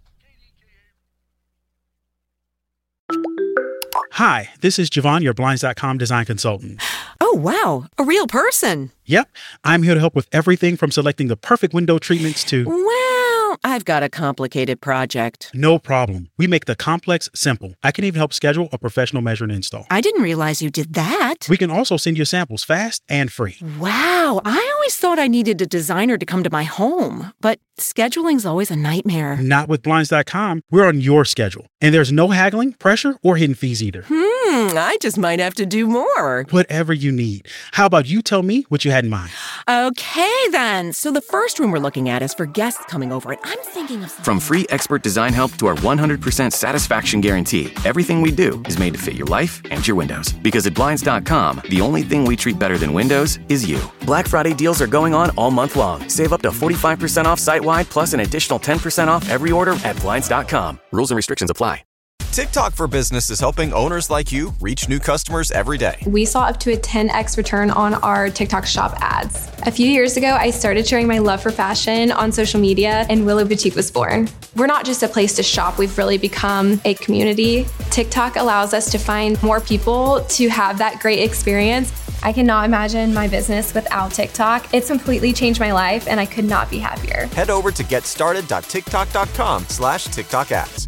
Hi, this is Javon, your Blinds dot com design consultant. Oh, wow. A real person. Yep, I'm here to help with everything from selecting the perfect window treatments to... Well, I've got a complicated project. No problem. We make the complex simple. I can even help schedule a professional measure and install. I didn't realize you did that. We can also send you samples fast and free. Wow. I always thought I needed a designer to come to my home, but scheduling's always a nightmare. Not with Blinds dot com. We're on your schedule. And there's no haggling, pressure, or hidden fees either. Hmm, I just might have to do more. Whatever you need. How about you tell me what you had in mind? Okay, then. So the first room we're looking at is for guests coming over, and I'm thinking of something. From free expert design help to our one hundred percent satisfaction guarantee, everything we do is made to fit your life and your windows. Because at Blinds dot com, the only thing we treat better than windows is you. Black Friday deals are going on all month long. Save up to forty-five percent off site-wide, plus an additional ten percent off every order at Blinds dot com. Rules and restrictions apply. TikTok for Business is helping owners like you reach new customers every day. We saw up to a ten x return on our TikTok shop ads. A few years ago, I started sharing my love for fashion on social media, and Willow Boutique was born. We're not just a place to shop, we've really become a community. TikTok allows us to find more people to have that great experience. I cannot imagine my business without TikTok. It's completely changed my life, and I could not be happier. Head over to get started dot tiktok dot com slash TikTok ads.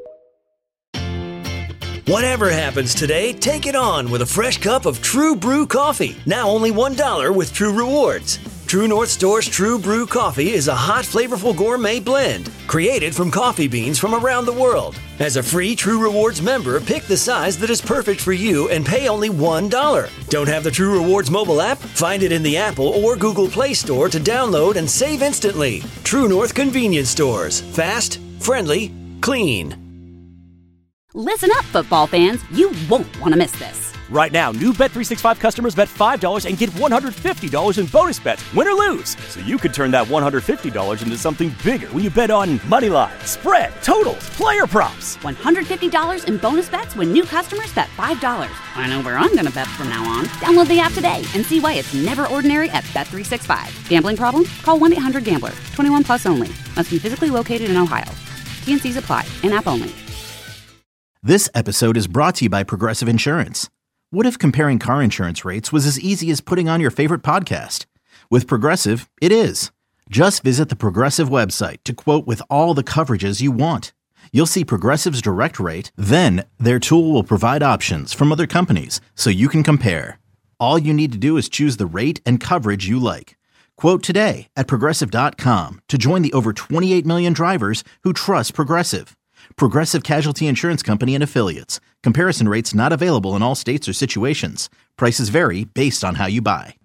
Whatever happens today, take it on with a fresh cup of True Brew coffee. Now only one dollar with True Rewards. True North Store's True Brew coffee is a hot, flavorful gourmet blend created from coffee beans from around the world. As a free True Rewards member, pick the size that is perfect for you and pay only one dollar. Don't have the True Rewards mobile app? Find it in the Apple or Google Play Store to download and save instantly. True North Convenience Stores. Fast, friendly, clean. Listen up, football fans. You won't want to miss this. Right now, new Bet three sixty-five customers bet five dollars and get one hundred fifty dollars in bonus bets, win or lose. So you could turn that one hundred fifty dollars into something bigger when you bet on money line, spread, totals, player props. one hundred fifty dollars in bonus bets when new customers bet five dollars. I know where I'm going to bet from now on. Download the app today and see why it's never ordinary at Bet three sixty-five. Gambling problem? Call one eight hundred gambler. twenty-one plus only. Must be physically located in Ohio. T and C's apply. In-app only. This episode is brought to you by Progressive Insurance. What if comparing car insurance rates was as easy as putting on your favorite podcast? With Progressive, it is. Just visit the Progressive website to quote with all the coverages you want. You'll see Progressive's direct rate, then their tool will provide options from other companies so you can compare. All you need to do is choose the rate and coverage you like. Quote today at Progressive dot com to join the over twenty-eight million drivers who trust Progressive. Progressive Casualty Insurance Company and Affiliates. Comparison rates not available in all states or situations. Prices vary based on how you buy.